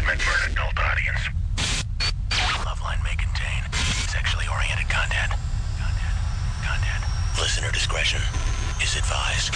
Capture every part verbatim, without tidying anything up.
meant for an adult audience. Loveline may contain sexually oriented content. Content. Content. Listener discretion is advised.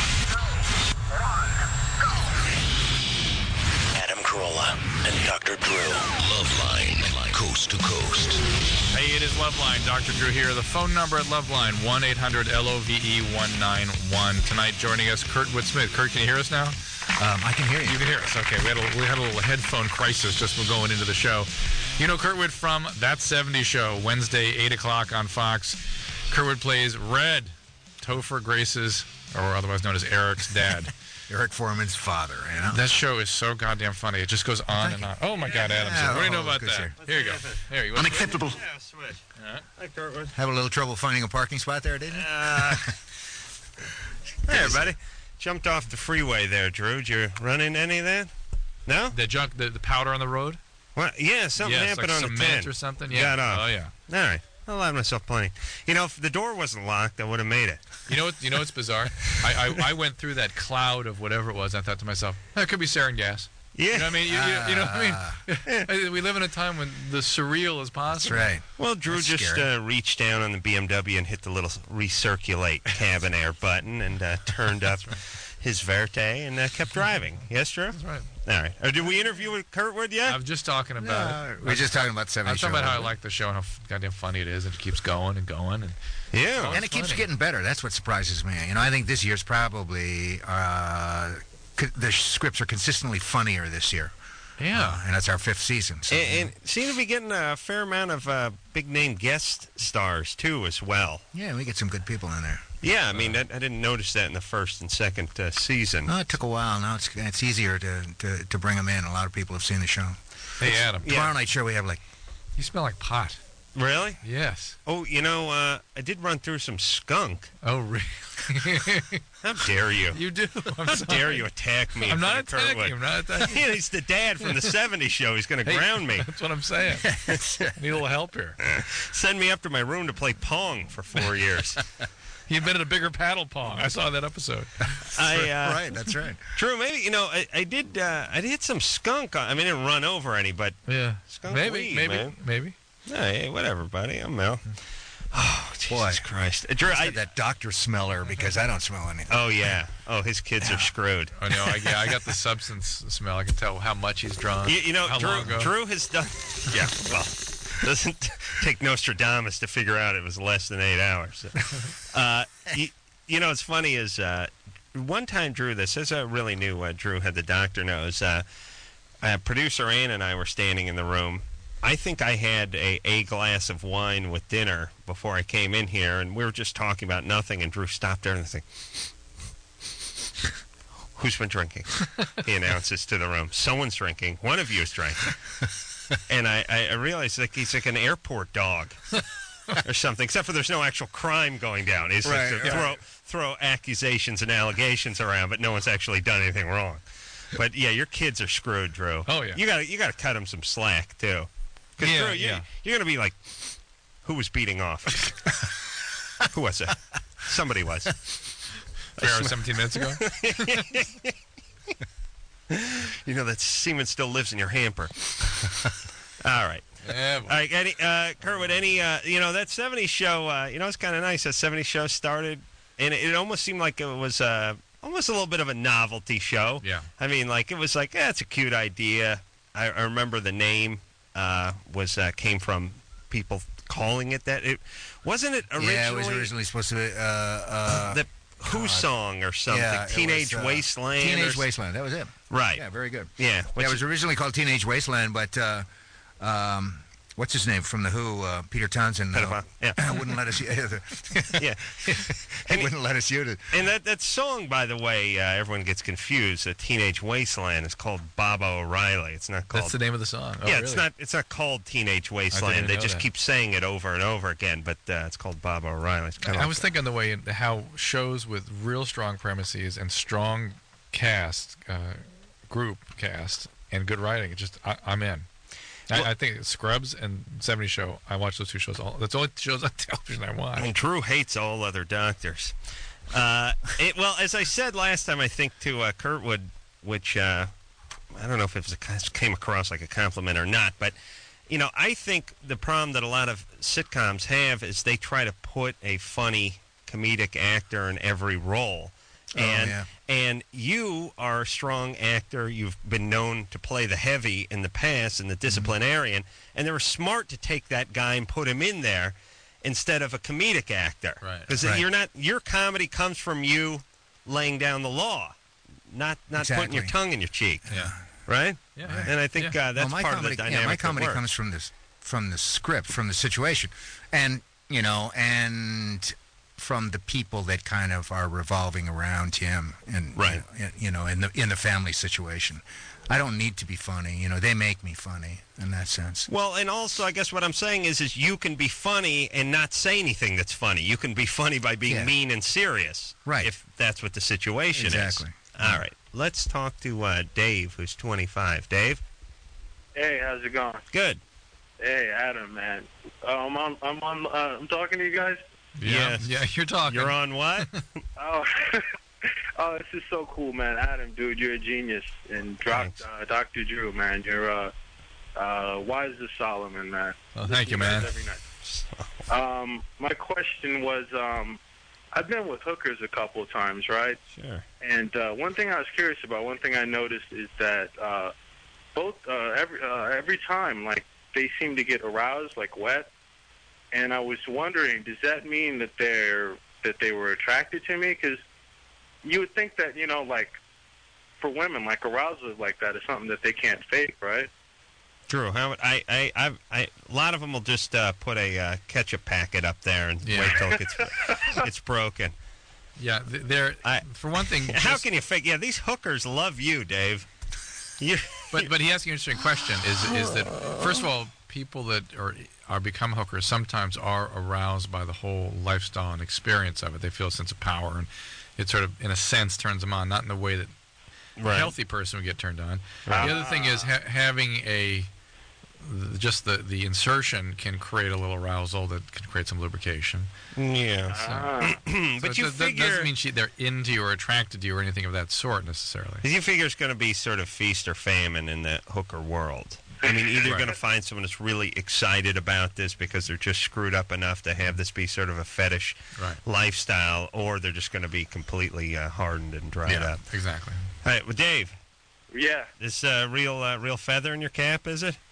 Adam Carolla and Doctor Drew. Loveline, coast to coast. Hey, it is Loveline. Doctor Drew here. The phone number at Loveline, one eight hundred L O V E one nine one. Tonight joining us, Kurtwood Smith. Kurt, can you hear us now? Um, I can hear you. You can hear us. Okay, we had, a, we had a little headphone crisis just for going into the show. You know Kurtwood from That seventies Show, Wednesday, eight o'clock on Fox. Kurtwood plays Red, Topher Grace's, or otherwise known as Eric's dad. Eric Foreman's father, you know? That show is so goddamn funny. It just goes on and on. Oh, my God, Adam. Yeah, what do you know oh, about good that? share. Here you go. Here you go. Unacceptable. Yeah, switch. All right. Hi, Kurtwood. Have a little trouble finding a parking spot there, didn't you? Uh, hey, everybody. Jumped off the freeway there, Drew. Did you run into any of that? No? The junk, the, the powder on the road? What? Yeah, something Yes, happened like on the cement ten. or something? Yeah. Got off. Oh, yeah. All right. I allowed myself plenty. You know, if the door wasn't locked, I would have made it. You know what? You know what's bizarre? I, I I went through that cloud of whatever it was. I thought to myself, that could be sarin gas. Yeah. You know what I mean? You, you, you know what I mean? We live in a time when the surreal is That's possible. right. Well, Drew That's just scary. uh, reached down on the B M W and hit the little recirculate cabin air button and uh, turned up his Verte and uh, kept driving. Yes, Drew? That's right. All right. Uh, did we interview with Kurtwood yet? I'm just talking about it. We We're just talking about I'm seventies talking Show. about how I like the show and how f- goddamn funny it is. And it keeps going and going. And Yeah. And it keeps funny. getting better. That's what surprises me. You know, I think this year's probably, uh, co- the scripts are consistently funnier this year. yeah. Uh, and that's our fifth season. So, And, and seem to be getting a fair amount of uh, big-name guest stars, too, as well. yeah, we get some good people in there. Yeah, I mean, that, I didn't notice that in the first and second uh, season. Oh, it took a while. Now it's it's easier to, to, to bring them in. A lot of people have seen the show. Hey, Adam. Yeah. Tomorrow night show we have like You smell like pot. Really? Yes. Oh, you know, uh, I did run through some skunk. Oh, really? How dare you? You do. I'm How sorry. dare you attack me? I'm in not front of attacking. Kurtwood? I'm not attacking. Yeah, he's the dad from the seventies show. He's going to Hey, ground me. That's what I'm saying. I need a little help here. Send me up to my room to play Pong for four years. He invented a bigger paddle pong. I saw that episode. I, uh, right. That's right. True, maybe, you know, I, I did uh, I did some skunk. On, I mean, I didn't run over any, but Yeah. Skunk maybe, weed, maybe, man. maybe. hey, whatever, buddy. I'm Mel. Oh, Jesus Boy. Christ. Uh, Drew, I I, had that doctor smeller because I don't smell anything. oh, yeah. Oh, his kids are screwed. Oh no, I, yeah, I got the substance smell. I can tell how much he's drawn. You, you know, how long Drew, ago. Drew has done. Yeah, well, doesn't take Nostradamus to figure out it was less than eight hours. Uh, you, you know, what's funny is uh, one time, Drew, this is a really new uh, Drew had the doctor knows. Uh, uh, producer Ann and I were standing in the room. I think I had a, a glass of wine with dinner before I came in here, and we were just talking about nothing, and Drew stopped there and said, who's been drinking? He announces to the room. Someone's drinking. One of you is drinking. And I, I, I realized like he's like an airport dog or something, except for there's no actual crime going down. It's Right, just to right. throw, throw accusations and allegations around, but no one's actually done anything wrong. But, yeah, your kids are screwed, Drew. Oh, yeah. You got you got to cut them some slack, too. Because, Yeah, Drew, you, yeah. you're going to be like, who was beating off? Who was it? Somebody was. Three hours, seventeen minutes ago. You know, that semen still lives in your hamper. All right. Yeah. All right, any, uh, Kurtwood, any, uh, you know, that seventies show, uh, you know, it's kind of nice. That seventies show started, and it, it almost seemed like it was uh, almost a little bit of a novelty show. Yeah. I mean, like, it was like, eh, it's a cute idea. I, I remember the name uh, was uh, came from people calling it that. It wasn't it originally Yeah, it was originally supposed to be uh, uh, the Who God. song or something? yeah, it Teenage was, uh, Wasteland. or Teenage s- Wasteland. That was it. Right. Yeah, very good. Yeah. Yeah, What's it was originally called Teenage Wasteland, but uh, um, what's his name from the Who? Uh, Peter Townsend. Uh, Pedophile. Yeah. wouldn't let us. Yeah. he wouldn't let us use it. And that, that song, by the way, uh, everyone gets confused. Uh, Teenage Wasteland is called Baba O'Reilly. It's not called. That's the name of the song. Oh, yeah, really? it's not. It's not called Teenage Wasteland. They know just that. keep saying it over and over again, but uh, it's called Baba O'Reilly. It's kind of I like was thinking the way how shows with real strong premises and strong cast, uh, group cast, and good writing, it just I, I'm in. Well- I, I think Scrubs and seventies Show. I watch those two shows. All that's the only shows on television I watch. And Drew hates all other doctors. Uh, it, well, as I said last time, I think to uh, Kurtwood, which uh, I don't know if it was a, came across like a compliment or not, but you know, I think the problem that a lot of sitcoms have is they try to put a funny comedic actor in every role. And oh, yeah. and you are a strong actor. You've been known to play the heavy in the past and the disciplinarian, mm-hmm. and they were smart to take that guy and put him in there instead of a comedic actor. Right. Because right. you're not your comedy comes from you laying down the law, not not exactly. putting your tongue in your cheek. Yeah. Right? Yeah. Right. And I think Yeah. uh, that's well, my part comedy, of the dynamic. Yeah, my that comedy works. comes from this, from the script, from the situation, and you know, and from the people that kind of are revolving around him, and Right. you know, you know, in the in the family situation. I don't need to be funny. You know, they make me funny in that sense. Well, and also, I guess what I'm saying is, is you can be funny and not say anything that's funny. You can be funny by being Yeah. mean and serious, Right. If that's what the situation Exactly. is. All right, let's talk to uh, Dave, who's twenty-five. Dave, Hey, how's it going? good. Hey, Adam, man. Um, I'm I'm on. Uh, I'm talking to you guys. Yeah. Yes. Yeah, you're talking. You're on what? Oh, oh, this is so cool, man. Adam, dude, you're a genius. And Doc, Thanks. uh, Doctor Drew, man, you're uh, uh, wise as Solomon, man. Oh, thank you, Listen to man. you guys Every night. Um, my question was, um, I've been with hookers a couple of times, right? Sure. And uh, one thing I was curious about, one thing I noticed is that uh, both uh, every uh, every time, like they seem to get aroused, like wet. And I was wondering, does that mean that they're that they were attracted to me? Because you would think that, you know, like for women, like arousal like that is something that they can't fake, right? Drew, how I I I've, I a lot of them will just uh, put a uh, ketchup packet up there and Yeah. wait till it gets it's broken. Yeah, th- they're I- for one thing. How just- can you fake? Yeah, these hookers love you, Dave. You, But but he asked you an interesting question. Is is that first of all, people that are are become hookers sometimes are aroused by the whole lifestyle and experience of it. They feel a sense of power, and it sort of, in a sense, turns them on. Not in the way that Right. a healthy person would get turned on. Right. The other thing is ha- having a th- just the the insertion can create a little arousal that can create some lubrication. Yeah. Ah. So But it you does- that figure doesn't mean she, they're into you or attracted to you or anything of that sort necessarily. you figure it's going to be sort of feast or famine in the hooker world. I mean, either you're Right. going to find someone that's really excited about this because they're just screwed up enough to have this be sort of a fetish Right. lifestyle, or they're just going to be completely uh, hardened and dried Yeah, up. exactly. All right, well, Dave, Yeah. this uh, real uh, real feather in your cap, is it?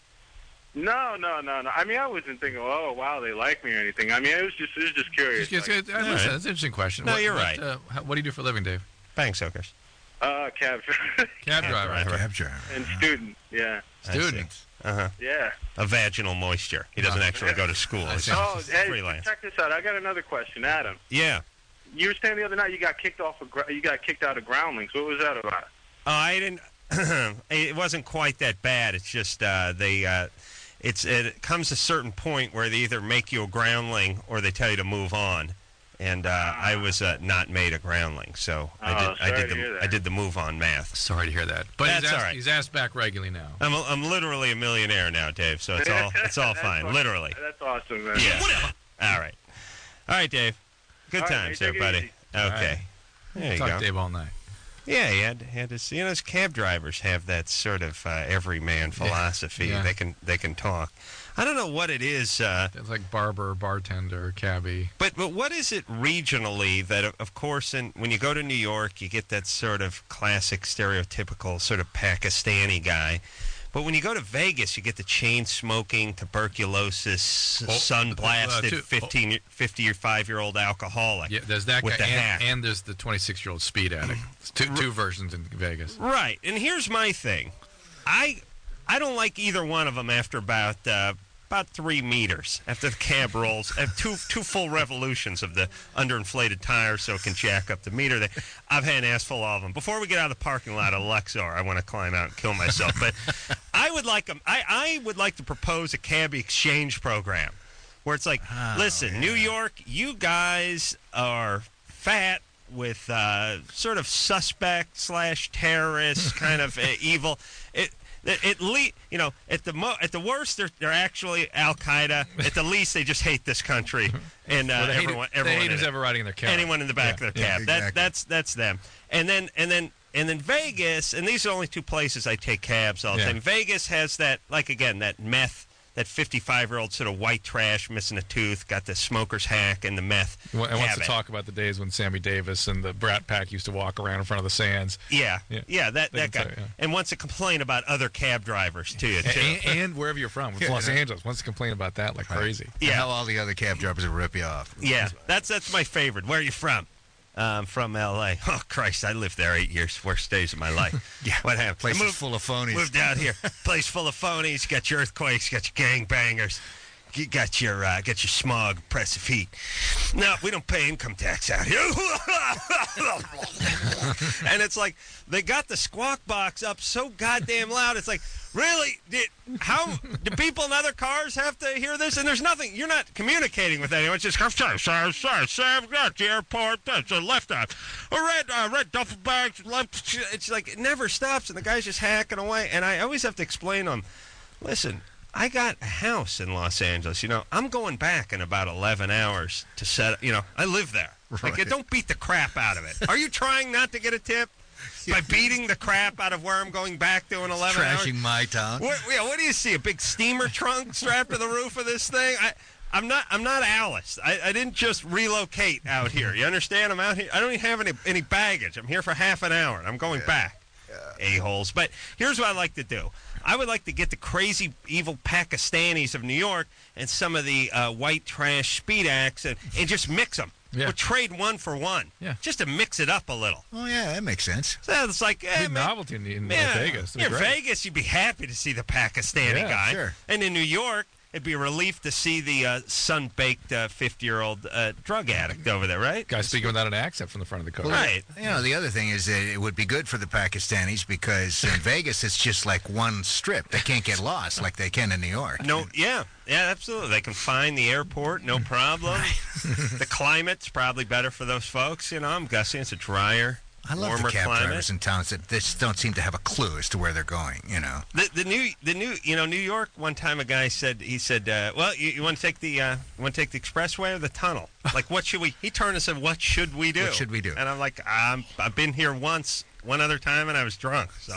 No, no, no, no. I mean, I wasn't thinking, oh, wow, they like me or anything. I mean, it was just, it was just curious. Just, like, it's, uh, All listen, right. that's an interesting question. No, What- you're what, right. Uh, how, what do you do for a living, Dave? Bank hookers. uh, cab Cab driver. driver. Cab driver. and student. Yeah. Student. Uh huh. Yeah. A vaginal moisture. He doesn't Ah. actually go to school. I He's see. Oh, just hey, freelance. check this out. I got another question, Adam. Yeah. You were saying the other night you got kicked off of, gr- you got kicked out of Groundlings. What was that about? Oh, I didn't. It wasn't quite that bad. It's just uh, they. Uh, it's it comes to a certain point where they either make you a groundling or they tell you to move on. And uh, I was uh, not made a groundling, so I Oh, did. I sorry did to hear the. that. I did the move on math. Sorry to hear that. But That's he's asked, all right. he's asked back regularly now. I'm a, I'm literally a millionaire now, Dave. So it's all it's all That's fine. awesome. Literally. That's awesome, man. Yeah. All right. All right, Dave. Good All right, times, hey, take it everybody. easy. Okay. There you Talk go. to Dave all night. Yeah, he had had this. You know, those cab drivers have that sort of uh, everyman philosophy. Yeah. They can they can talk. I don't know what it is, uh, It's like barber, bartender, cabbie. but but what is it regionally that, of- of course, in, when you go to New York, you get that sort of classic, stereotypical sort of Pakistani guy. But when you go to Vegas, you get the chain smoking, tuberculosis, Oh, sun uh, blasted, two- fifteen, fifty or five year old alcoholic. Yeah, there's that With guy, the hat. and, and there's the twenty-six year old speed addict. It's two, two versions in Vegas. Right, and here's my thing, I I don't like either one of them after about uh, about three meters after the cab rolls, uh, two two full revolutions of the underinflated tire so it can jack up the meter. They, I've had an ass full of them. Before we get out of the parking lot of Luxor, I want to climb out and kill myself. But I would like 'em- I I would like to propose a cab exchange program where it's like, Oh, listen, yeah. New York, you guys are fat with uh, sort of suspect slash terrorist kind of uh, evil. It, it, at least, you know, at the mo- at the worst, they're they're actually Al Qaeda. At the least, they just hate this country and uh, Well, they hate, everyone. they everyone hate in who's it. ever riding in their car. Anyone in the back Yeah, of their yeah. cab. exactly. That that's that's them. And then and then and then Vegas, and these are the only two places I take cabs all the Yeah. time. Vegas has that, like, again, that meth, that fifty-five-year-old sort of white trash, missing a tooth, got the smoker's hack and the meth He wa- and wants to habit. talk about the days when Sammy Davis and the Brat Pack used to walk around in front of the Sands. Yeah, Yeah. yeah, that, They that guy. can tell you, yeah. And wants to complain about other cab drivers, too. too. And, and wherever you're from, it's Los Angeles, wants to complain about that like crazy. Yeah. Yeah. How all the other cab drivers will rip you off. Yeah, that's that's my favorite. Where are you from? Um, from L A. Oh, Christ, I lived there eight years. Worst days of my life. Yeah. What happened? Place I is full of phonies. Moved out here. Place full of phonies. Got your earthquakes. Got your gangbangers. You got your uh, got your smog, oppressive heat. No, we don't pay income tax out here. And it's like they got the squawk box up so goddamn loud. It's like, really? Did, how do people in other cars have to hear this? And there's nothing. You're not communicating with anyone. It's just, sorry, sorry, sorry, sorry. I've got the airport. That's a left out. A red, uh, red duffel bags. Left. It's like it never stops, and the guy's just hacking away. And I always have to explain to him, listen, I got a house in Los Angeles. You know, I'm going back in about eleven hours to set. You know, I live there. Like, Right. don't beat the crap out of it. Are you trying not to get a tip by beating the crap out of where I'm going back to in eleven hours? Trashing my town. What, yeah, what do you see? A big steamer trunk strapped to the roof of this thing? I, I'm not. I'm not Alice. I, I didn't just relocate out here. You understand? I'm out here. I don't even have any any baggage. I'm here for half an hour. And I'm going back. A holes. But here's what I like to do. I would like to get the crazy, evil Pakistanis of New York and some of the uh, white trash speed acts and, and just mix them. Yeah. Or trade one for one. Yeah. Just to mix it up a little. Oh, yeah, that makes sense. So it's like, eh, Big man, novelty in, in yeah, Vegas. It'd Yeah, be great. Vegas, you'd be happy to see the Pakistani Yeah, guy. sure. And in New York, it'd be a relief to see the uh, sun-baked uh, fifty-year-old uh, drug addict over there, right? Guy speaking without an accent from the front of the car. Right. You know, the other thing is that it would be good for the Pakistanis because in Vegas it's just like one strip. They can't get lost like they can in New York. No, yeah, yeah, absolutely. They can find the airport, no problem. The climate's probably better for those folks. You know, I'm guessing it's a drier, I love warmer the cab climate. drivers in towns that just don't seem to have a clue as to where they're going, you know. The, the new, the new, you know, New York. One time, a guy said, he said, uh, "Well, you, you want to take the, uh, you want to take the expressway or the tunnel? Like, what should we?" He turned and said, "What should we do? What should we do?" And I'm like, um, "I've been here once, one other time, and I was drunk." So,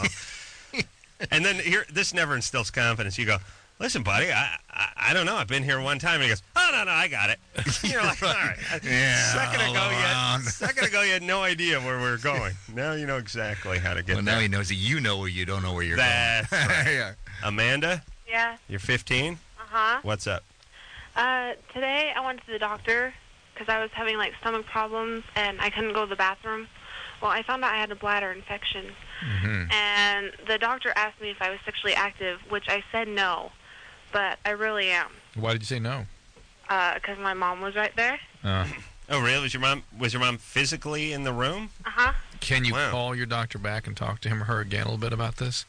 and then here, this never instills confidence. You go, "Listen, buddy, I, I, I don't know. I've been here one time." And he goes, "Oh no, no, I got it." You're like, "All right." Yeah, second all ago, you had, around. second ago, you had no idea where we were going. Now you know exactly how to get Well, there. now he knows that you know where you don't know where you're That's going. right. Yeah. Amanda, Yeah. you're fifteen. Uh-huh. What's up? Uh, today I went to the doctor because I was having, like, stomach problems and I couldn't go to the bathroom. Well, I found out I had a bladder infection. Mm-hmm. And the doctor asked me if I was sexually active, which I said no. But I really am. Why did you say no? Because my mom was right there. Uh, Oh, really? Was your mom was your mom physically in the room? Uh-huh. can you Wow. call your doctor back and talk to him or her again a little bit about this?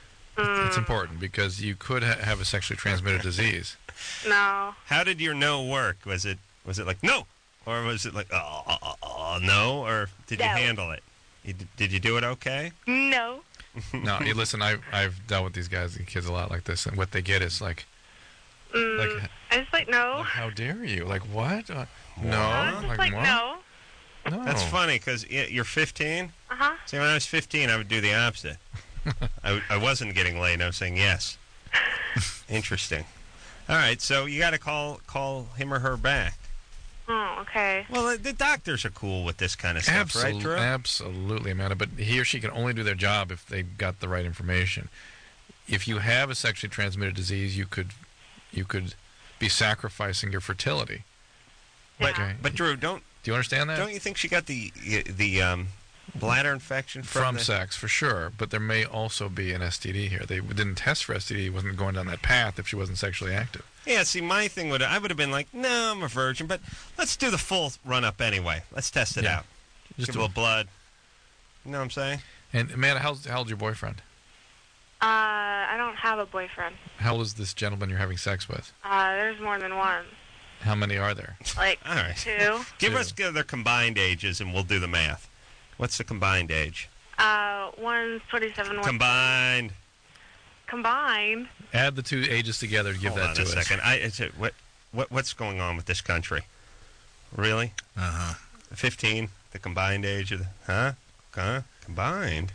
It's important because you could ha- have a sexually transmitted disease. No. How did your no work? Was it was it like no, or was it like oh, oh, oh, oh, no, or did you No. handle it? You, d- did you do it okay? No. No, hey, listen, I, I've dealt with these guys, these kids a lot like this, and what they get is like, Mm, like, I just like, no. like, how dare you? Like, what? Uh, I no. was just like, what? no. No. That's funny because you're fifteen. Uh-huh. See, when I was fifteen, I would do the opposite. I, w- I wasn't getting laid. I was saying yes. Interesting. All right, so you got to call call him or her back. Oh, okay. Well, the, the doctors are cool with this kind of stuff, Absolutely, right, Drew? absolutely, Amanda. But he or she can only do their job if they got the right information. If you have a sexually transmitted disease, you could, you could be sacrificing your fertility. But Okay. but Drew, don't Do you understand that? don't you think she got the the um, bladder infection from, From the, sex, for sure. But there may also be an S T D here. They didn't test for S T D. Wasn't going down that path if she wasn't sexually active. Yeah, see, my thing would I would have been like, no, I'm a virgin, but let's do the full run up anyway. Let's test it Yeah. out. Just Give a a- little blood. You know what I'm saying? And Amanda, how's, how old's your boyfriend? Uh, I don't have a boyfriend. How old is this gentleman you're having sex with? Uh, there's more than one. How many are there? Like, All right. two. Give Two. us uh, their combined ages, and we'll do the math. What's the combined age? Uh, one's twenty-seven. One's Combined. Combined. Add the two ages together to give Hold that on to a us. second. I, it's a, what, what, what's going on with this country? Really? Uh-huh. fifteen, the combined age of the, huh? Huh? Combined?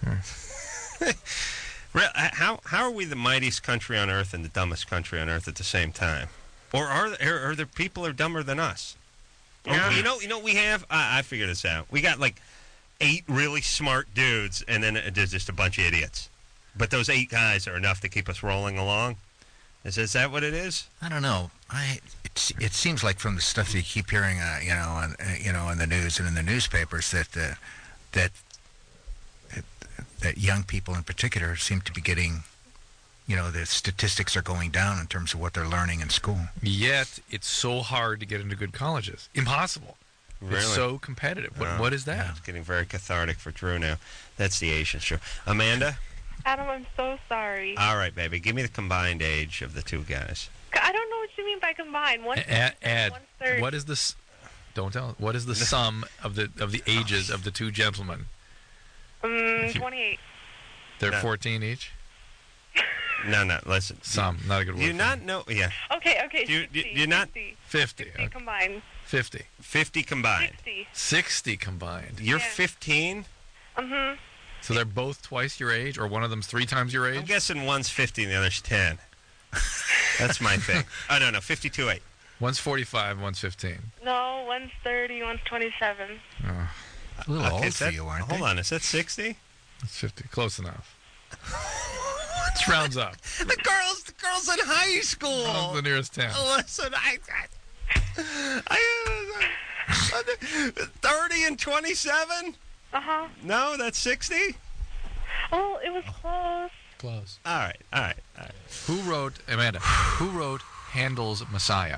Re- how how are we the mightiest country on earth and the dumbest country on earth at the same time? Or are there, are there people who are dumber than us? Yeah. Or, you know, you know what we have? I, I figured this out. We got like eight really smart dudes, and then there's just a bunch of idiots. But those eight guys are enough to keep us rolling along. Is, is that what it is? I don't know. I it, it seems like from the stuff that you keep hearing, uh, you know, on uh, you know, in the news and in the newspapers that uh, that that young people in particular seem to be getting, you know, the statistics are going down in terms of what they're learning in school. Yet it's so hard to get into good colleges. Impossible. Really? It's so competitive. What, Oh, what is that? It's getting very cathartic for Drew now. That's the Asian show. Amanda? Adam, I'm so sorry. All right, baby. Give me the combined age of the two guys. I don't know what you mean by combined. One Ed, Ed one third. what is this? Don't tell. What is the sum of the of the ages of the two gentlemen? Um, twenty-eight. They're No. fourteen each. No, no. Listen. Some, not a good word. Do you for not it. know? Yeah. Okay, okay. Do you- sixty, do you not- sixty, fifty, sixty okay. combined. fifty, fifty combined. sixty. sixty combined. You're Yeah. fifteen? Mm-hmm. So they're both twice your age, or one of them's three times your I'm age. guessing one's fifty and the other's ten. That's my thing. Oh, no, no. fifty-two eight. One's forty-five, one's fifteen. No, one's thirty, one's twenty-seven. Oh, A little Okay, old is for that- you, aren't Hold they? on. Is that sixty? it's fifty. Close enough. It rounds up. The girls, the girls in high school. Rounds the nearest ten. Listen, I, I, I, I thirty and twenty-seven. Uh-huh. No, that's sixty. Oh, it was close. Close. All right, all right, all right. Who wrote Amanda? Who wrote Handel's Messiah?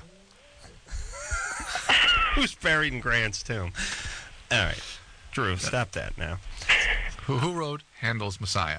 Who's buried in Grant's tomb? All right, Drew, stop that now. Who who wrote Handel's Messiah?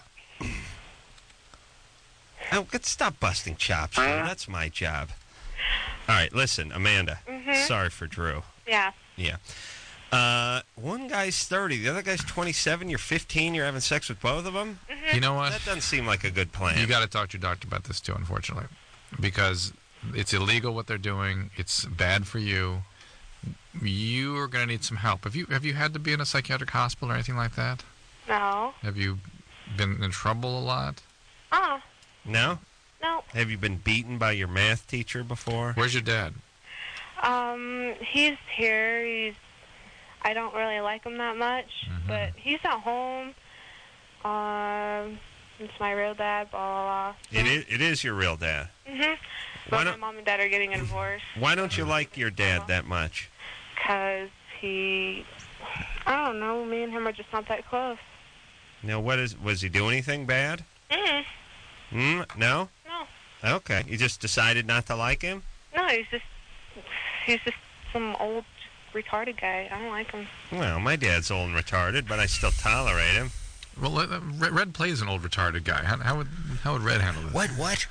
Oh, let's stop busting chops, Drew. That's my job. All right, listen, Amanda. Mhm. Sorry for Drew. Yeah. Yeah. Uh, one guy's thirty, the other guy's twenty-seven. You're fifteen. You're having sex with both of them. You know what? That doesn't seem like a good plan. You got to talk to your doctor about this too, unfortunately, because it's illegal what they're doing. It's bad for you. You are going to need some help. Have you have you had to be in a psychiatric hospital or anything like that? No. Have you been in trouble a lot? Oh, No? no. Have you been beaten by your math teacher before? Where's your dad? Um, he's here. He's. I don't really like him that much, Mhm. but he's at home. Um, it's my real dad. Blah blah blah. It is, it is your real dad. Mhm. Why But my don't- mom and dad are getting a divorce Why don't you like your dad that much? because he. I don't know. Me and him are just not that close. Now, what is? Was he do anything bad? Mm. Hmm? No? No. Okay. You just decided not to like him? No, he's just. He's just some old retarded guy. I don't like him. Well, my dad's old and retarded, but I still tolerate him. Well, uh, Red, Red plays an old retarded guy. How, how would how would Red handle this? What? What?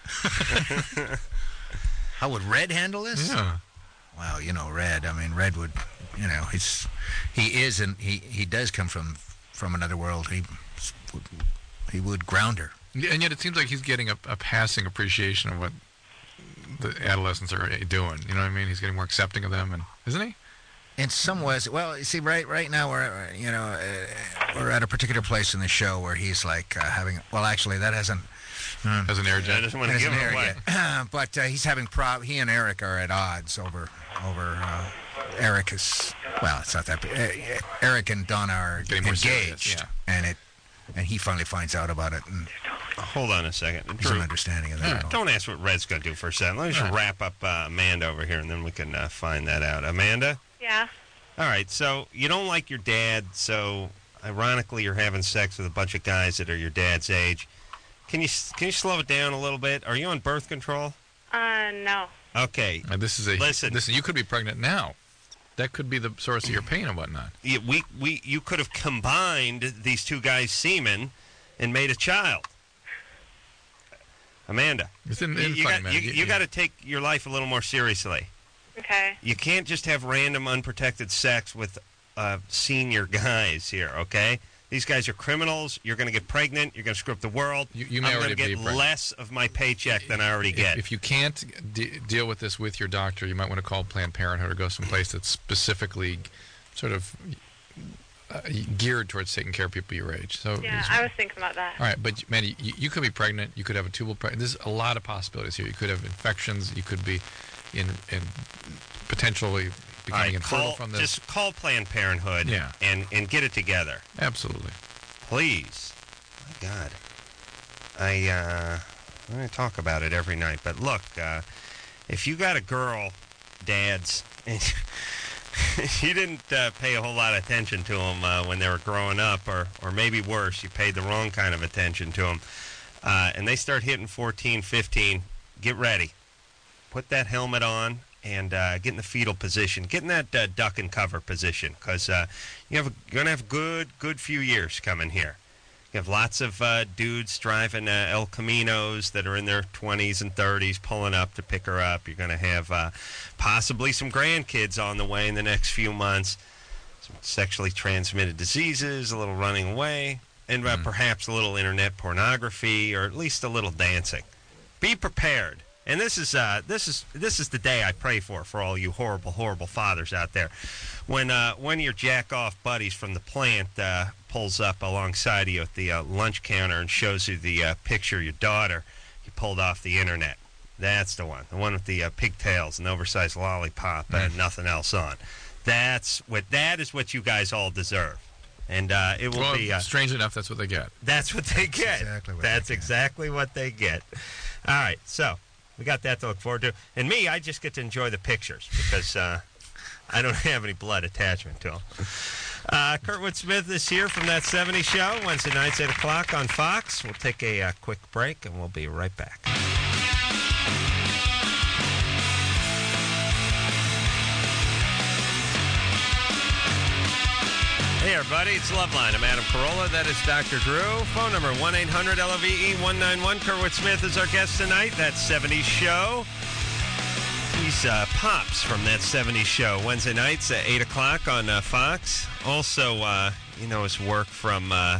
How would Red handle this? Yeah. Well, you know, Red. I mean, Red would, you know, he's he is and he he does come from from another world. He would he would ground her. And yet it seems like he's getting a, a passing appreciation of what the adolescents are doing. You know what I mean? He's getting more accepting of them, and isn't he? In some ways, well, you see, right, right now we're, you know, uh, we're at a particular place in the show where he's like uh, having. Well, actually, that hasn't. Hmm. As an air I jet. just want to hasn't give him aired away. yet. But uh, he's having prob. He and Eric are at odds over over. Uh, Eric is well. It's not that. big. Uh, Eric and Donna are Getting more serious, engaged, yeah. and it, and he finally finds out about it, and Hold on a second. there's an Drew, understanding of that. don't ask what Red's going to do for a second. Let me just Right. wrap up uh, Amanda over here, and then we can uh, find that out. Amanda? Yeah. All right, so you don't like your dad, so ironically you're having sex with a bunch of guys that are your dad's age. Can you can you slow it down a little bit? Are you on birth control? Uh, no. Okay. And this is a Listen. Listen, you could be pregnant now. That could be the source of your pain and whatnot. You, we, we, you could have combined these two guys' semen and made a child. Amanda, It's in, you, in you funny, got, man. you, you got to take your life a little more seriously. Okay. You can't just have random unprotected sex with uh, senior guys here, okay? These guys are criminals. You're going to get pregnant. You're going to screw up the world. You- you may I'm already going be to get pregnant. less of my paycheck than I already If, get. if you can't de- deal with this with your doctor, you might want to call Planned Parenthood or go someplace that specifically sort of uh, geared towards taking care of people your age. So Yeah, it's- I was thinking about that. all right, but Mandy, you, you could be pregnant. You could have a tubal pregnancy. There's a lot of possibilities here. You could have infections. You could be in in potentially All becoming right, infertile call, from this. just call Planned Parenthood Yeah. and, and get it together. Absolutely. Please. My God. I, uh, I'm going to talk about it every night. But look, uh, if you got a girl, dads, and you didn't uh, pay a whole lot of attention to them uh, when they were growing up, or, or maybe worse, you paid the wrong kind of attention to them, uh, and they start hitting fourteen, fifteen, get ready. Put that helmet on and uh, get in the fetal position. Get in that uh, duck and cover position, because uh, you have a, you're going to have a good, good few years coming here. You have lots of uh, dudes driving uh, El Caminos that are in their twenties and thirties pulling up to pick her up. You're going to have uh, possibly some grandkids on the way in the next few months. Some sexually transmitted diseases, a little running away, and uh, Mm. perhaps a little internet pornography, or at least a little dancing. Be prepared. And this is uh, this is this is the day I pray for for all you horrible, horrible fathers out there. When uh, one of your jack-off buddies from the plant uh, pulls up alongside you at the uh, lunch counter and shows you the uh, picture of your daughter you pulled off the internet. That's the one. The one with the uh, pigtails and oversized lollipop and nothing else on. That's what. That is what you guys all deserve. And uh, it will Well, be... Uh, strangely enough, that's what they get. that's what they get. exactly what That's they get. exactly what they get. All right, so we got that to look forward to. And me, I just get to enjoy the pictures because uh, I don't have any blood attachment to them. Uh, Kurtwood Smith is here from That seventies Show, Wednesday nights, eight o'clock on Fox. We'll take a uh, quick break, and we'll be right back. Hey, everybody, it's Loveline. I'm Adam Carolla. That is Doctor Drew. Phone number one eight hundred L O V E one nine one. Kurtwood Smith is our guest tonight. That seventies Show. He's uh, Pops from That seventies Show. Wednesday nights at eight o'clock on uh, Fox. Also, uh, you know, his work from uh,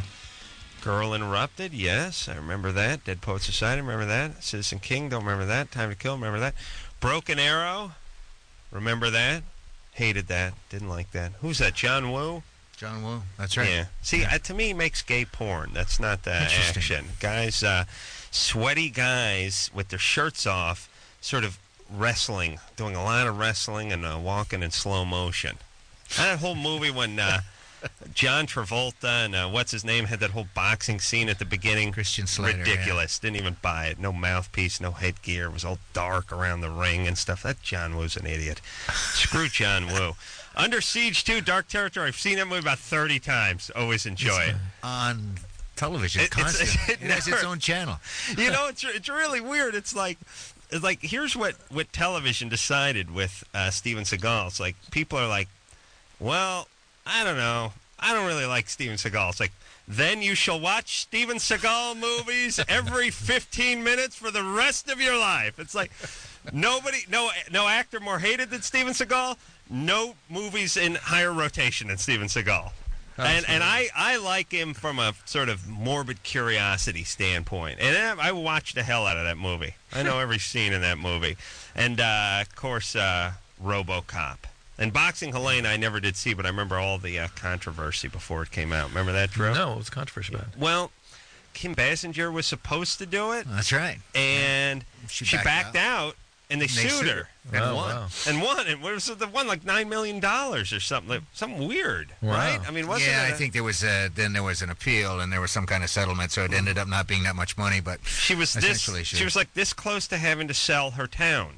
Girl Interrupted. Yes, I remember that. Dead Poet Society, remember that. Citizen King, don't remember that. Time to Kill, remember that. Broken Arrow, remember that. Hated that. Didn't like that. Who's that, John Woo? John Woo. That's right. Yeah. See, uh, to me, it makes gay porn. That's not the Interesting. action. Guys, uh, sweaty guys with their shirts off, sort of wrestling, doing a lot of wrestling and uh, walking in slow motion. That whole movie when uh, John Travolta and uh, what's his name had that whole boxing scene at the beginning. Christian Slater, Ridiculous. Didn't even buy it. No mouthpiece, no headgear. It was all dark around the ring and stuff. That John Woo's an idiot. Screw John Woo. Under Siege two, Dark Territory. I've seen that movie about thirty times. Always enjoy it. On television, It- it's- constantly. it It, has its never- own channel. You know, it's it's really weird. It's like, it's like here's what, what television decided with uh, Steven Seagal. It's like people are like, well, I don't know. I don't really like Steven Seagal. It's like, then you shall watch Steven Seagal movies every fifteen minutes for the rest of your life. It's like nobody, no, no actor more hated than Steven Seagal. No movies in higher rotation than Steven Seagal. And and I, I like him from a sort of morbid curiosity standpoint. And I, I watched the hell out of that movie. I know every scene in that movie. And, uh, of course, uh, RoboCop. And Boxing Helene I never did see, but I remember all the uh, controversy before it came out. Remember that, Drew? No, it was controversial about it. Well, Kim Basinger was supposed to do it, That's right. and She she, backed backed, out. and they, And they sued sued her. her. And Oh, won. wow. And won. And what was it? They won like nine million dollars or something. Like, something weird, Wow. right? I mean, wasn't yeah, it I a- think there was a, then there was an appeal and there was some kind of settlement, so it ended up not being that much money. But she was this. essentially She she- was like this close to having to sell her town.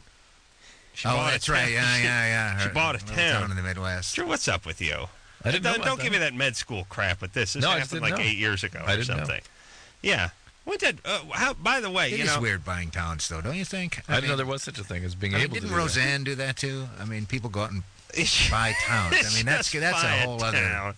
She oh, bought a that's town. right. Yeah, She- yeah, yeah. She Her- bought a little town. in the Midwest. Drew, what's up with you? I didn't know don't about don't that. give me that med school crap with this. This No, I just happened didn't like know. eight years ago I or didn't know. something. Yeah. What did? Uh, how? By the way, It you is know, weird buying towns, though, don't you think? I, didn't know mean, there was such a thing as being I mean, able didn't to do Roseanne do that too? I mean, people go out and buy towns. I mean, that's Just that's buy a whole other. town.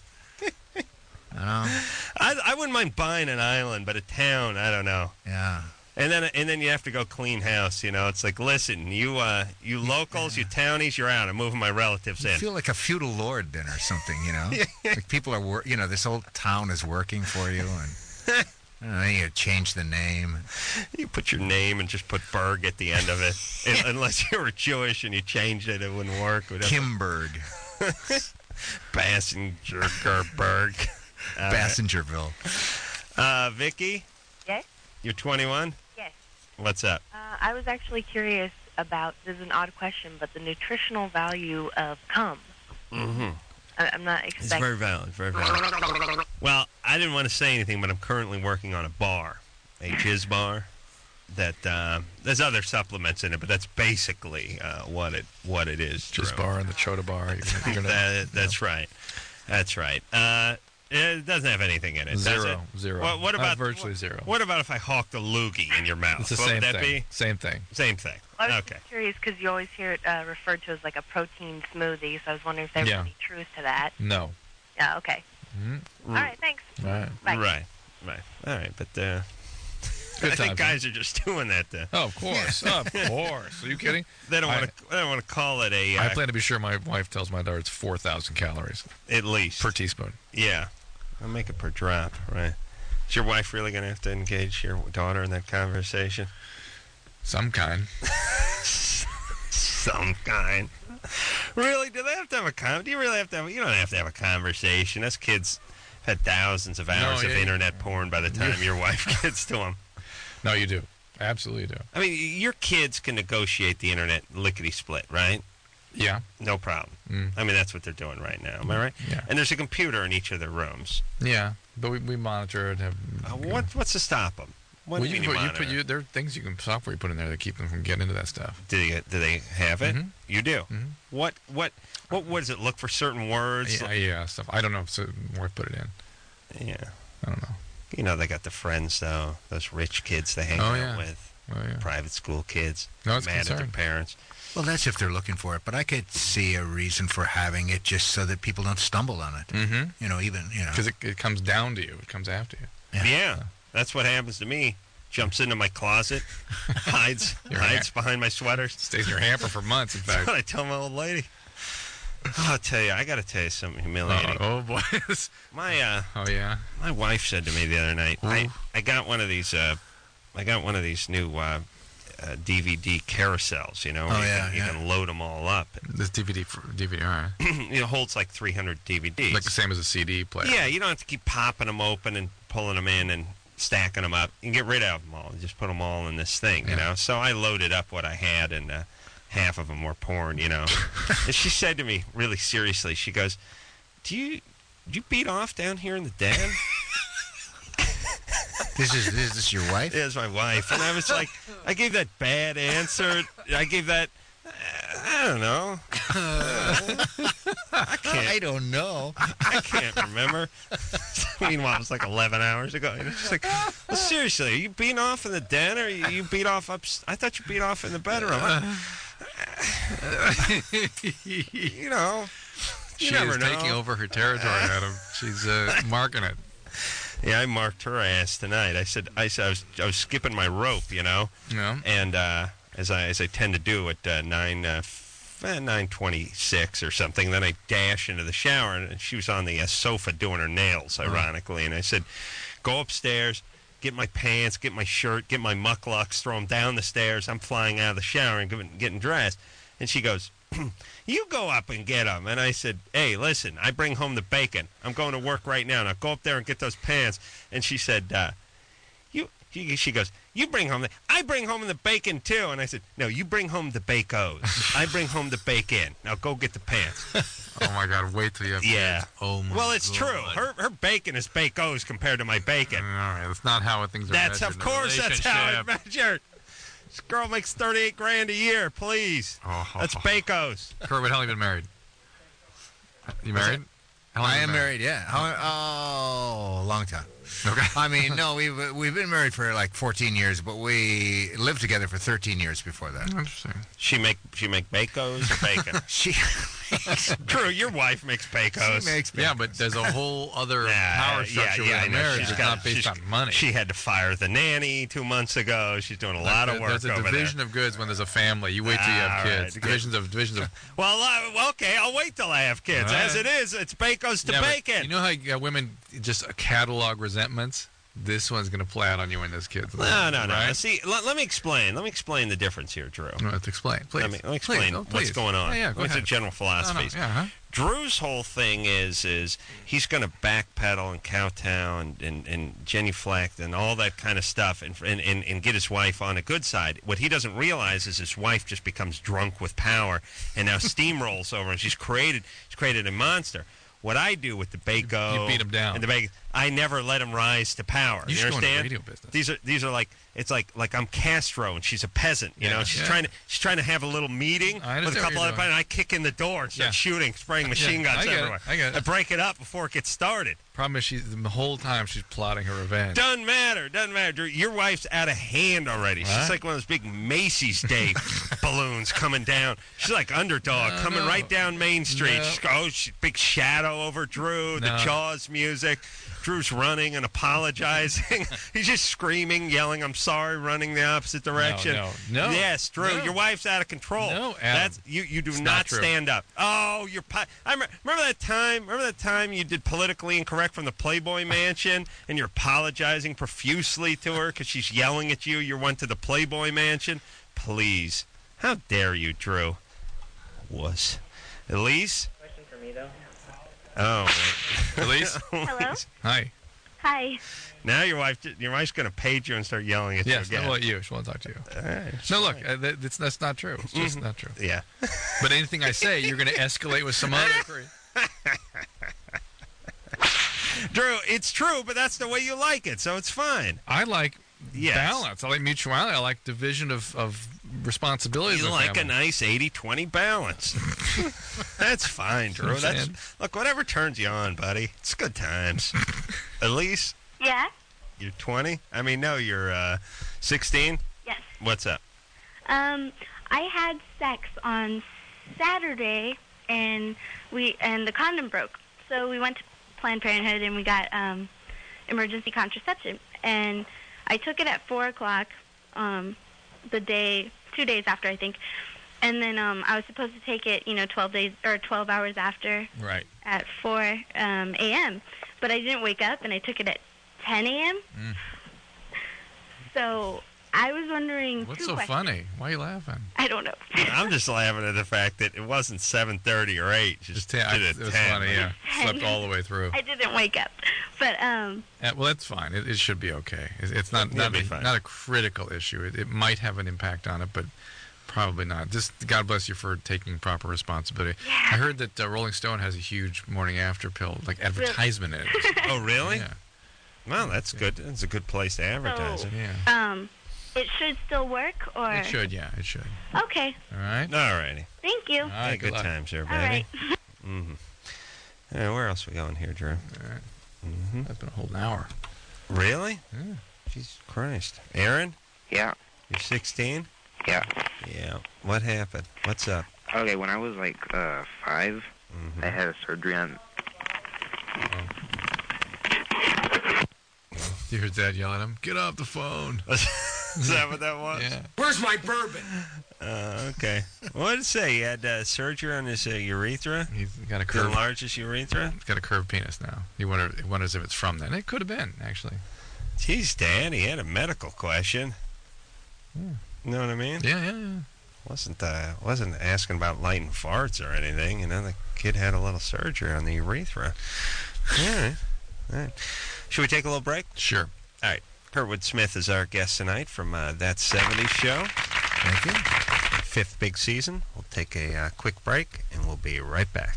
I know. I, I wouldn't mind buying an island, but a town, I don't know. Yeah. And then and then you have to go clean house. You know, it's like, listen, you uh, you locals, you townies, you're out. I'm moving my relatives You in. feel like a feudal lord then, or something. You know, like people are, wor- you know, this whole town is working for you, and I don't know, you change the name. You put your name and just put Berg at the end of it, Un- unless you were Jewish and you changed it, it wouldn't work. Would have- Kimberg. Bassingerberg. Uh, Bassingerville. Uh, Vicky? Yes? You're twenty-one? Yes. What's up? Uh, I was actually curious about, this is an odd question, but the nutritional value of cum. Mm-hmm. I, I'm not It's expecting... very valid, very valid. Well, I didn't want to say anything, but I'm currently working on a bar, a jizz bar. That uh, there's other supplements in it, but that's basically uh, what it what it is. Just Drew. bar and the Chota bar. You're gonna, you're gonna, that, that's yeah. right. That's right. Uh, it doesn't have anything in it. does Zero, it? zero. What, what Uh, about virtually what, zero. What about if I hawked a loogie in your mouth? It's the what same would that thing. be? Same thing. Same thing. I was Okay. just curious because you always hear it uh, referred to as like a protein smoothie, so I was wondering if there Yeah. was any truth to that. No. Yeah, okay. Mhm. All right, thanks. All right. Bye. Right. Right. All right. But uh, Good I think times, guys are just doing that. To, Oh, of course. Of course. Are you kidding? they don't I- want to. They don't want to call it a. Uh, I plan to be sure my wife tells my daughter it's four thousand calories at least per teaspoon. Yeah. I'll make it per drop. Right. Is your wife really going to have to engage your daughter in that conversation? Some kind. Some kind. Really? Do they have to have a con? Do you really have to have? You don't have to have a conversation. Us kids had thousands of hours No, of yeah, internet porn by the time your wife gets to them. No, you do. Absolutely do. I mean, your kids can negotiate the internet lickety split, right? Yeah. No problem. Mm. I mean, that's what they're doing right now. Am I right? Yeah. And there's a computer in each of their rooms. Yeah. But we, we monitor it. Have, Uh, what What's to stop them? What well, do you you, mean put, you monitor? put you there are things you can software you put in there that keep them from getting into that stuff. Do they do they have it? Mhm. You do. Mhm. What what what what does it look for certain words? Yeah, yeah, stuff. I don't know. So my wife put it in. Yeah. I don't know. You know they got the friends though. Those rich kids they hang Oh, out yeah. with. Oh yeah. Private school kids. No, it's mad at their concerned. parents. Well, that's if they're looking for it, but I could see a reason for having it just so that people don't stumble on it. Mm-hmm. You know, even, you know. Because it, it comes down to you. It comes after you. Yeah. Yeah. That's what happens to me. Jumps into my closet, hides Your hides ha- behind my sweaters. Stays in your hamper for months, in That's fact. what I tell my old lady. I'll tell you, I got to tell you something Oh, humiliating. oh boy. My uh, Oh yeah. my wife said to me the other night, I, Ooh. I got one of these uh, I got one of these new uh, uh, D V D carousels. You know, where Oh, you, yeah, can, you yeah. can load them all up. This D V D for D V D, all right. It holds like three hundred D V Ds. Like the same as a C D player. Yeah, you don't have to keep popping them open and pulling them in and stacking them up. You can get rid of them all. You just put them all in this thing, you Yeah. know. So I loaded up what I had, and uh, half of them were porn, you know. And she said to me, really seriously, she goes, "Do you, do you beat off down here in the den?" This is this is your wife? It was my wife, and I was like, I gave that bad answer. I gave that. uh, I don't know. I can't. I don't know. I can't remember. Meanwhile, it was like eleven hours ago. And it's just like, well, seriously, are you beating off in the den, or you, you beat off up? I thought you beat off in the bedroom. You know, you She never is know. taking over her territory, Adam. She's uh, marking it. Yeah, I marked her ass tonight. I said, I said, I was, I was skipping my rope, you know, You know? and uh, as I as I tend to do at uh, nine. Uh, nine twenty-six or something. Then I dash into the shower, and she was on the uh, sofa doing her nails, ironically. And I said, go upstairs, get my pants, get my shirt, get my mucklucks, throw them down the stairs. I'm flying out of the shower and getting, getting dressed. And she goes, you go up and get them. And I said, hey, listen, I bring home the bacon. I'm going to work right now. Now go up there and get those pants. And she said, uh, you, she, she goes, you bring home the, I bring home the bacon too. And I said, no, you bring home the bacos. I bring home the bacon. Now go get the pants. Oh, my God. Wait till you have Yeah. kids. Oh, my Well, it's God. true. Her her bacon is bacos compared to my bacon. All right. That's not how things are That's, measured of in a course, that's how it's relationship. measured. This girl makes thirty-eight grand a year, please. Oh, That's bacos. Kerwin, how long have you been married? You married? How long I have you am been married, yeah. How, oh, long time. Okay. I mean, no, we've we've been married for like fourteen years, but we lived together for thirteen years before that. Interesting. She make she make bacos or bacon? She True, your wife makes bacos. she makes Yeah, but there's a whole other Nah, power yeah, structure yeah, I with know. marriage. She's It's got- not based she's- on money. She had to fire the nanny two months ago. She's doing a lot of There- work There's a over division of goods when there's a family. You wait till you have All kids. right, good. Divisions of divisions of. there. Well, uh, well, okay, I'll wait till I have kids. All As right. it is, it's bacos to Yeah, but bacon. You know how you got women just catalog resentments? this one's going to play out on you when this kid's No, no, no. right? See, let, let me explain. Let me explain the difference here, Drew. No, let's explain, please. Let me, let me explain Please, oh, what's please. going on. Yeah, yeah, go what's ahead. the general No, no, philosophies? yeah, huh? Drew's whole thing is is he's going to backpedal and kowtow and, and, and genuflect and all that kind of stuff and, and, and, and get his wife on a good side. What he doesn't realize is his wife just becomes drunk with power and now steamrolls over and she's created she's created a monster. What I do with the Baco, You beat him down. And the Baco, I never let him rise to power. You You, should go into understand? radio business. These are these are like it's like like I'm Castro and she's a peasant. You Yeah, know, she's yeah. trying to she's trying to have a little meeting I with a understand what couple you're other doing. and I kick in the door and start Yeah. shooting, spraying machine Yeah, guns I get it, everywhere. I get it. I break it up before it gets started. Problem is, she's the whole time she's plotting her revenge. Doesn't matter. Doesn't matter. Drew. Your wife's out of hand already. She's What? like one of those big Macy's Day balloons coming down. She's like underdog No, coming no. right down Main Street. No. She goes, she, big shadow over Drew. The No. Jaws music. Drew's running and apologizing. He's just screaming, yelling, "I'm sorry," running the opposite direction. no, no. Yes, Drew, No. your wife's out of control. No, Adam. That's you. You do It's not, not true. stand up. Oh, you're. Po- I remember, remember that time. Remember that time you did politically incorrect from the Playboy Mansion, and you're apologizing profusely to her because she's yelling at you. You went to the Playboy Mansion. Please, how dare you, Drew? Wuss. Elise. Question for me though. Oh. Elise? Hello? Hi. Hi. Now your wife, your wife's going to page you and start yelling at Yes, you no, again. well, you. She wants to talk to you. All right, it's No, look, fine. uh, that, that's, that's not true. It's just not true. Yeah. But anything I say, you're going to escalate with some other. Drew, it's true, but that's the way you like it, so it's fine. I like Yes. balance. I like mutuality. I like division of, of responsibilities. You in the like a family. nice eighty twenty balance. That's fine, Drew. what I'm That's saying. look, whatever turns you on, buddy. It's good times. Elise, Yeah? you're twenty? I mean, no, you're uh, sixteen? Yes. What's up? Um, I had sex on Saturday, and we and the condom broke. So we went to Planned Parenthood, and we got um, emergency contraception. And I took it at four o'clock, um, the day, two days after, I think. And then um, I was supposed to take it, you know, twelve days or twelve hours after Right. at four um, a m. But I didn't wake up, and I took it at ten a m. Mm. So I was wondering. What's two so questions. funny? Why are you laughing? I don't know. I'm just laughing at the fact that it wasn't seven thirty or eight. Just, Just ten. I, did it it was ten. funny, yeah. Ten. Slept all the way through. I didn't wake up, but um, Uh, well, that's fine. It, it should be okay. It, it's not It'll not be a, fine. not a critical issue. It, it might have an impact on it, but probably not. Just God bless you for taking proper responsibility. Yeah. I heard that uh, Rolling Stone has a huge morning after pill, like advertisement in it. Oh, really? Yeah. Well, that's good. That's a good place to advertise So- it. Yeah. um, it should still work, or It should. Yeah, it should. okay. All right. All righty. Thank you. All Hey, right. good luck. times there, All baby. right. Mm-hmm. Yeah, where else we going here, Drew? All right. Mm-hmm. That's been a whole hour. Really? Yeah. Jesus Christ. Aaron, Yeah. you're sixteen? Yeah. Yeah. What happened? What's up? Okay, when I was like uh five, Mm-hmm. I had a surgery on. You heard Dad yell at him. Get off the phone. Is that what that was? Yeah. Where's my bourbon? Uh, okay. What did it say? He had uh, surgery on his uh, urethra? He's got a The curved. largest urethra? He's got a curved penis now. He wonder, he wonders if it's from that. It could have been actually. Jeez, Dad, he had a medical question. Hmm. You know what I mean? Yeah, yeah, yeah. Wasn't uh, wasn't asking about lighting farts or anything. You know, the kid had a little surgery on the urethra. All right. All right. Should we take a little break? Sure. All right. Kurtwood Smith is our guest tonight from uh, That seventies Show. Thank you. Fifth big season. We'll take a uh, quick break, and we'll be right back.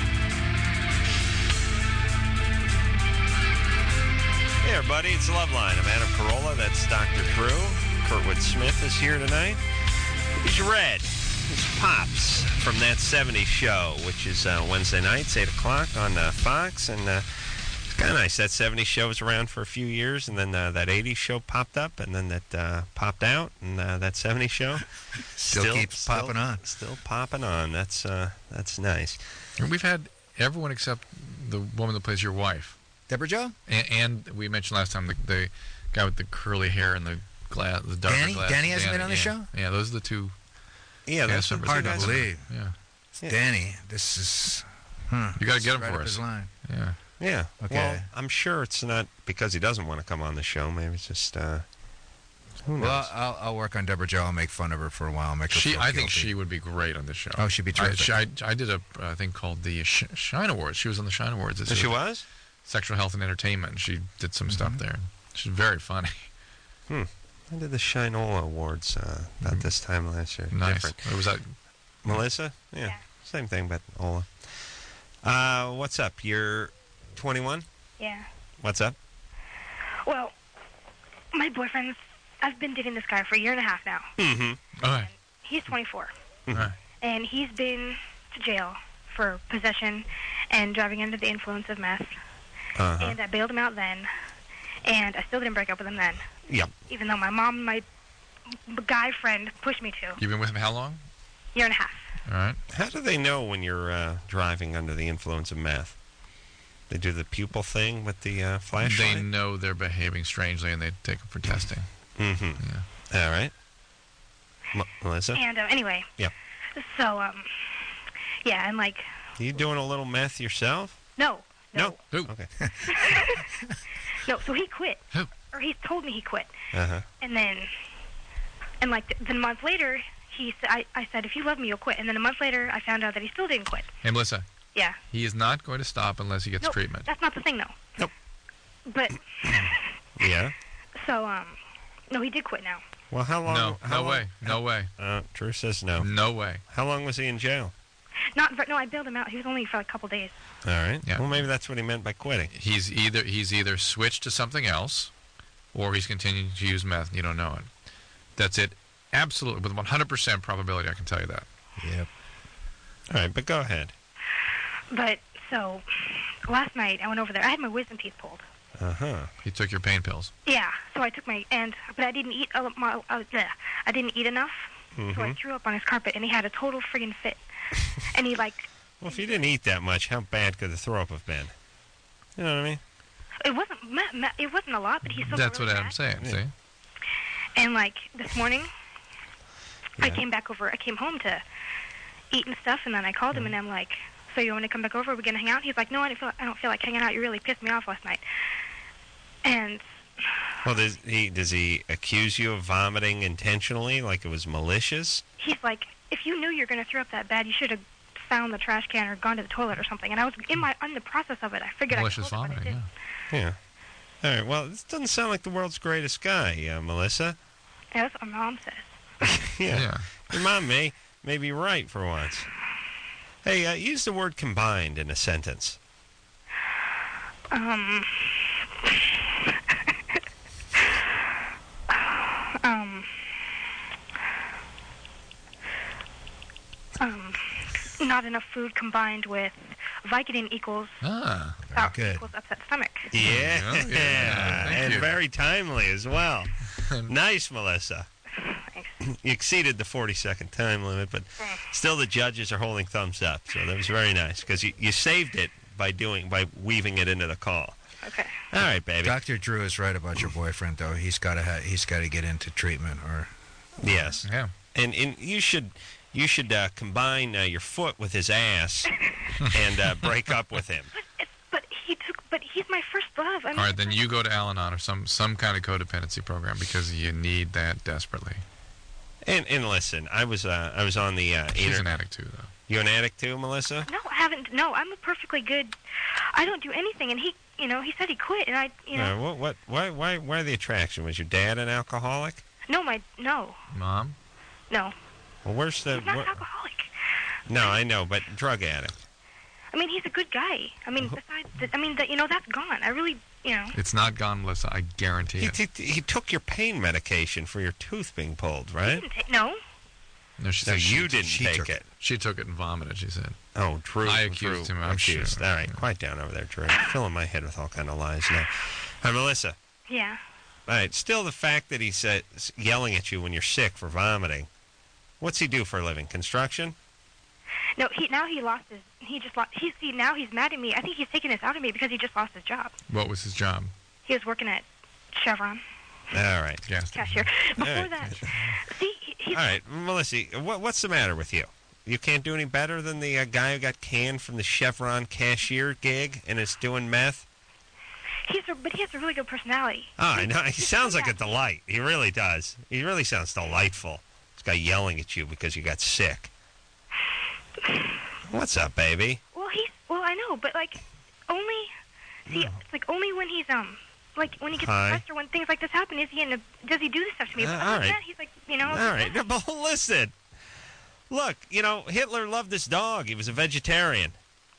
Hey, everybody. It's Loveline. I'm Adam Carolla. That's Doctor Drew. Kurtwood Smith is here tonight. He's Red. He's Pops from That seventies Show, which is uh, Wednesday nights, eight o'clock on uh, Fox. And uh, it's kind of nice. That seventies Show was around for a few years, and then uh, that eighties Show popped up, and then that uh, popped out, and uh, That seventies Show Still keeps popping on. Still popping on. That's uh, that's nice. And we've had everyone except the woman that plays your wife. Deborah Jo? And, and we mentioned last time the, the guy with the curly hair and the glass, the darker Danny? glass. Danny hasn't been on the yeah. show? Yeah, those are the two. Yeah, that's cast what members. hard to guys- believe. Yeah, Danny, this is... Hmm, you got to get him right for up us. his line. Yeah, Yeah. Okay. Well, I'm sure it's not because he doesn't want to come on the show. Maybe it's just, uh, who knows? Well, I'll, I'll work on Deborah Jo. I'll make fun of her for a while. Make her She, feel I think guilty. she would be great on this show. Oh, she'd be I, terrific. she, I, I did a uh, thing called the Sh- Shine Awards. She was on the Shine Awards. This So she year. was? Sexual Health and Entertainment. She did some stuff there. She's very funny. Hmm. I did the Shinola Awards uh, about this time last year. Nice. Different. It was that. Melissa? Yeah. Yeah. Same thing, but Ola. Uh, what's up? You're twenty-one? Yeah. What's up? Well, my boyfriend's. I've been dating this guy for a year and a half now. Mm-hmm. All right. He's twenty-four, All right. and he's been to jail for possession and driving under the influence of meth. Uh-huh. And I bailed him out then, and I still didn't break up with him then. Yep. Even though my mom and my guy friend pushed me to. You've been with him how long? Year and a half. All right. How do they know when you're uh, driving under the influence of meth? They do the pupil thing with the uh, flashlight? They know they're behaving strangely, and they take them for testing. Mm-hmm. Yeah. All right. M- Melissa? And uh, anyway. Yep. So, um, yeah, and like, You doing a little meth yourself? no. No. Who? Okay. No, so he quit. Who? Or he told me he quit. Uh-huh. And then, and like, then a month later, he said, I, I said, if you love me, you'll quit. And then a month later, I found out that he still didn't quit. Hey, Melissa. Yeah. He is not going to stop unless he gets No, treatment. that's not the thing, though. Nope. But, Yeah? so, um, no, he did quit now. Well, how long? No, how no long- way. No way. Uh, Drew says no. No way. How long was he in jail? Not, no, I bailed him out. He was only for like a couple days. All right. Yeah. Well, maybe that's what he meant by quitting. He's either he's either switched to something else, or he's continuing to use meth and you don't know it. That's it. Absolutely, with one hundred percent probability, I can tell you that. Yep. All right, but go ahead. But, so, last night, I went over there. I had my wisdom teeth pulled. Uh-huh. He took your pain pills. Yeah, so I took my, and, but I didn't eat, uh, my, uh, bleh, I didn't eat enough. So I Mm-hmm. threw up on his carpet, and he had a total friggin' fit. And he, like, Well, if you didn't eat that much, how bad could the throw-up have been? You know what I mean? it wasn't, ma- ma- it wasn't a lot, but he still got That's what really Adam's mad. saying. Yeah. See? And, like, this morning, I Yeah. came back over, I came home to eat and stuff, and then I called him, and I'm like, so you want me to come back over? We're going to hang out? He's like, no, I don't, feel, I don't feel like hanging out. You really pissed me off last night. And, Well, does he does he accuse you of vomiting intentionally, like it was malicious? he's like, if you knew you were going to throw up that bad, you should have found the trash can or gone to the toilet or something. And I was in my in the process of it. I figured Malicious I told him, but I vomiting, didn't. yeah. Yeah. All right. Well, this doesn't sound like the world's greatest guy, uh, Melissa. Yeah, that's what my mom says. Yeah. Your mom may may be right for once. Hey, uh, use the word combined in a sentence. Um, um, um, not enough food combined with Vicodin equals Ah. uh, good. equals upset stomach. Yeah. Yeah, yeah. Thank And you. very timely as well. Nice, Melissa. Thanks. You exceeded the forty-second time limit, but still the judges are holding thumbs up. So that was very nice because you, you saved it by doing by weaving it into the call. Okay. All right, baby. Doctor Drew is right about your boyfriend, though. He's got to ha- he's got to get into treatment, or Yes. Yeah. And and you should you should uh, combine uh, your foot with his ass and uh, break up with him. But, but he took. But he's my first love. I mean, All right, then you go to Al-Anon or some some kind of codependency program because you need that desperately. And and listen, I was uh, I was on the uh, She's inter- an addict too, though. You an addict too, Melissa? No, I haven't. No, I'm a perfectly good. I don't do anything, and he, you know, he said he quit, and I, you know, Uh, what what why why why the attraction? Was your dad an alcoholic? no, my, no, Mom? no, Well, where's the? he's not what- alcoholic. no, I know, but drug addict. I mean, he's a good guy. I mean, besides, the, I mean, the, you know, that's gone. I really, you know, It's not gone, Melissa. I guarantee He, it. he, he took your pain medication for your tooth being pulled, he right? didn't take, no, No, she So said she, you didn't she take took it. she took it and vomited, she said. Oh, Drew. I accused Drew him, I'm accused. sure. All right, quiet down over there, Drew. Filling my head with all kind of lies now. All right, Melissa. yeah. All right, still the fact that he's uh, yelling at you when you're sick for vomiting. What's he do for a living? Construction? No, he now he lost his. He just lost. He's see now he's mad at me. I think he's taking this out of me because he just lost his job. What was his job? He was working at Chevron All right. Gas station. cashier. Before right. that, see, he, he's All right, Melissa, what, what's the matter with you? You can't do any better than the uh, guy who got canned from the Chevron cashier gig and is doing meth? He's a, but he has a really good personality. Oh, I know. He sounds like a delight. He really does. He really sounds delightful. This guy yelling at you because you got sick. What's up, baby? Well, he's well, I know, but like only see, it's like only when he's um like when he gets Hi. stressed or when things like this happen is he in a, does he do this stuff to me? Uh, But all other than right. that, he's like you know. All right. But listen. Look, you know, Hitler loved this dog. He was a vegetarian.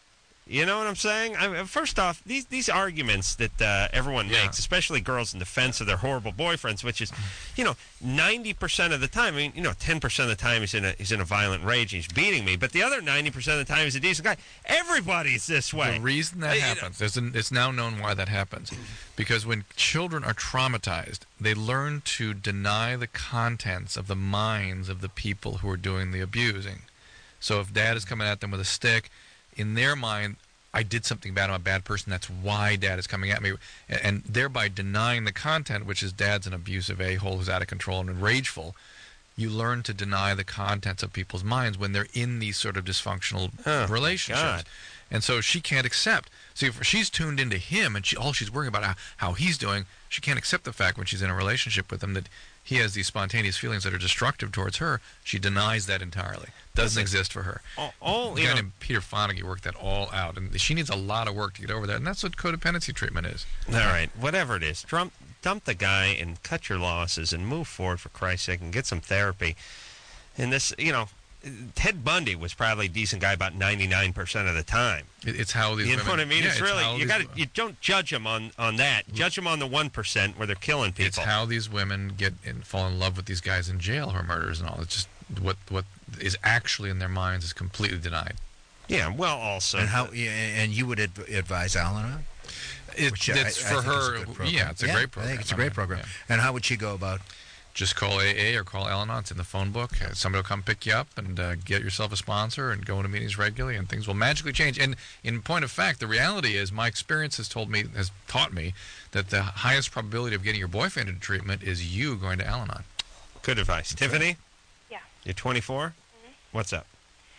You know what I'm saying? I mean, first off, these these arguments that uh, everyone Yeah. makes, especially girls in defense of their horrible boyfriends, which is, you know, ninety percent of the time. I mean, you know, ten percent of the time he's in a he's in a violent rage and he's beating me, but the other ninety percent of the time he's a decent guy. Everybody's this way. The reason that Uh, you know- happens, there's an, it's now known why that happens. Because when children are traumatized, they learn to deny the contents of the minds of the people who are doing the abusing. So if dad is coming at them with a stick, in their mind, I did something bad, I'm a bad person, that's why dad is coming at me. And, and thereby denying the content, which is dad's an abusive a-hole who's out of control and rageful, you learn to deny the contents of people's minds when they're in these sort of dysfunctional Oh, my relationships. God. And so she can't accept. See, if she's tuned into him and she, all she's worrying about how, how he's doing, she can't accept the fact when she's in a relationship with him that he has these spontaneous feelings that are destructive towards her. She denies that entirely. Doesn't Listen, exist for her. All, all A you guy know, named Peter Fonagy worked that all out, and she needs a lot of work to get over that. And that's what codependency treatment is. all right, whatever it is, dump, dump the guy and cut your losses and move forward for Christ's sake and get some therapy. And this, you know, Ted Bundy was probably a decent guy about ninety-nine percent of the time. It, it's how these You know women. what I mean? Yeah, it's really how you these- got to you don't judge them on on that. Judge them on the one percent where they're killing people. It's how these women get and fall in love with these guys in jail who are murderers and all. It's just what what is actually in their minds is completely denied. Yeah, well, also And how? yeah, And you would adv- advise Al-Anon? It, Which I- it's I for think is a her. good program. Yeah, it's a Yeah, great program. I think it's a I great mean, program. yeah. And how would she go about? Just call A A or call Al-Anon. It's in the phone book. Uh, Somebody will come pick you up and uh, get yourself a sponsor and go into meetings regularly, and things will magically change. And in point of fact, the reality is, my experience has told me, has taught me, that the highest probability of getting your boyfriend into treatment is you going to Al-Anon. good advice. Tiffany, Yeah. you're twenty-four. Mhm. What's up?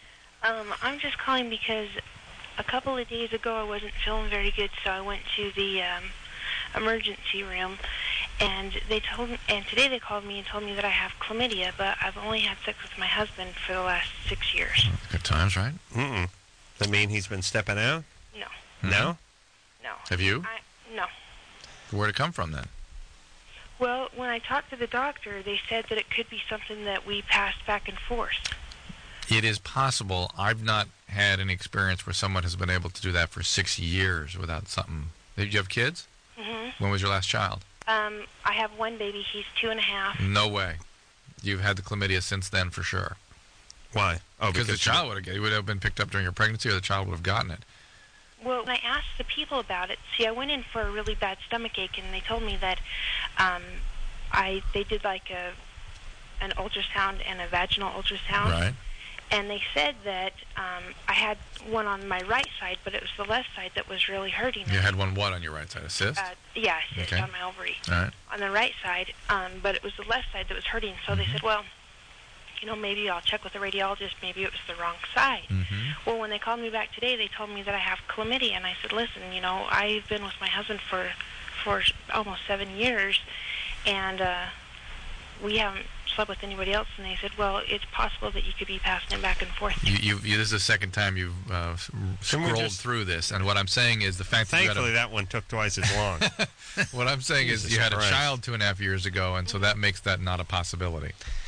Um, I'm just calling because a couple of days ago I wasn't feeling very good, so I went to the um, emergency room, and they told me, and today they called me and told me that I have chlamydia, but I've only had sex with my husband for the last six years. Good times, right? Mm-mm. Does that mean he's been stepping out? No, No. no. Have you? I, no. Where'd it come from then? Well, when I talked to the doctor, they said that it could be something that we passed back and forth. It is possible. I've not had any experience where someone has been able to do that for six years without something. Did you have kids? hmm When was your last child? Um, I have one baby. He's two and a half. No way. You've had the chlamydia since then for sure. Why? Oh, because the child would have, it would have been picked up during your pregnancy, or the child would have gotten it. Well, when I asked the people about it, see, I went in for a really bad stomach ache, and they told me that um, I they did like a an ultrasound and a vaginal ultrasound, Right. and they said that um, I had one on my right side, but it was the left side that was really hurting. You had one what on your right side? A cyst? Uh, yeah, I cyst Okay. on my ovary. All right. On the right side, um, but it was the left side that was hurting. So they said, well, you know, maybe I'll check with the radiologist. Maybe it was the wrong side. Mm-hmm. Well, when they called me back today, they told me that I have chlamydia, and I said, listen, you know, I've been with my husband for for almost seven years, and uh, we haven't slept with anybody else. And they said, well, it's possible that you could be passing it back and forth. You, you, you, this is the second time you've uh, s- Can we scrolled just- through this, and what I'm saying is the fact that you had Thankfully, a, that one took twice as long. what I'm saying is Jesus you had Christ. a child two and a half years ago, and so that makes that not a possibility.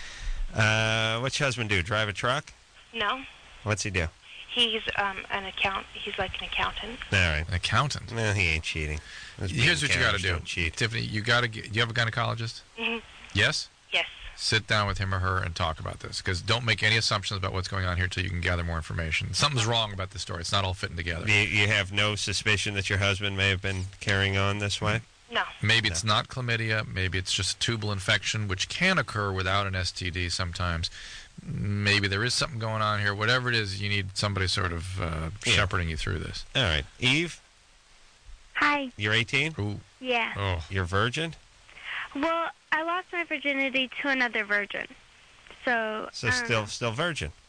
uh, what's your husband do? Drive a truck? No, What's he do? he's um, an account. He's like an accountant. All right. An accountant. No, he ain't cheating. Those Here's what you got to bean counters do, don't Cheat. Tiffany. You got to get. Do you have a gynecologist? hmm Yes. Yes. Sit down with him or her and talk about this, because don't make any assumptions about what's going on here until you can gather more information. Something's wrong about this story. It's not all fitting together. You, you have no suspicion that your husband may have been carrying on this way? No. Maybe it's not chlamydia. Maybe it's just a tubal infection, which can occur without an S T D sometimes. Maybe there is something going on here. Whatever it is, you need somebody sort of uh, Yeah. shepherding you through this. All right. Eve, Hi. you're eighteen? Ooh. Yeah. Oh. You're virgin? Well, I lost my virginity to another virgin. So. So I don't still know. still virgin.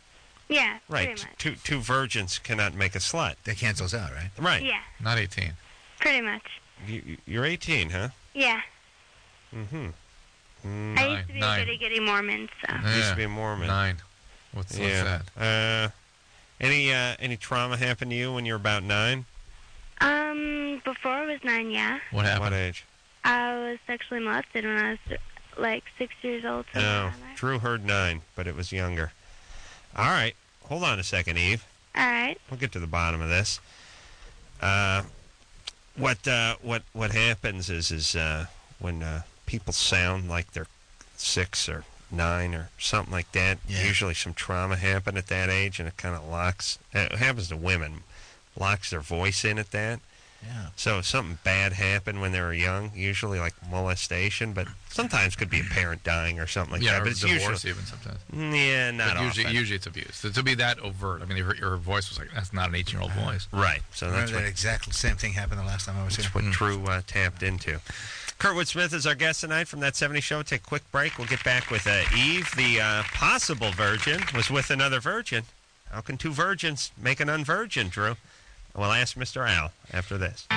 Yeah, Right. pretty much. Two two virgins cannot make a slut. That cancels out, right? Right. Yeah, Not eighteen. pretty much. You, you- you're eighteen, huh? Yeah. Mm-hmm. I Nine, used to be nine. a goody goody Mormon, so. You used Yeah. to be a Mormon. Nine. What's, Yeah. what's that? Uh, any uh, any trauma happened to you when you were about nine? Um, before I was nine, yeah. What happened? What age? I was sexually molested when I was like six years old. something No, around there. Drew heard nine, but it was younger. All right. Hold on a second, Eve. All right. We'll get to the bottom of this. Uh, what uh, what what happens is is uh, when uh, people sound like they're six or nine or something like that. Yeah. Usually, some trauma happened at that age, and it kind of locks. It happens to women, locks their voice in at that. Yeah. So if something bad happened when they were young, usually like molestation, but sometimes could be a parent dying or something like yeah, that. or But it's divorce usually even sometimes. yeah, not But usually, often. usually it's abuse. So to be that overt, I mean, your, your voice was like, that's not an eighteen-year-old voice. Right. So that's Remember what that exact same thing happened the last time I was here? That's what Drew uh, tapped into. Kurtwood Smith is our guest tonight from That seventies Show. Take a quick break. We'll get back with uh, Eve, the uh, possible virgin, was with another virgin. How can two virgins make an unvirgin, Drew? We'll ask Mister Al after this.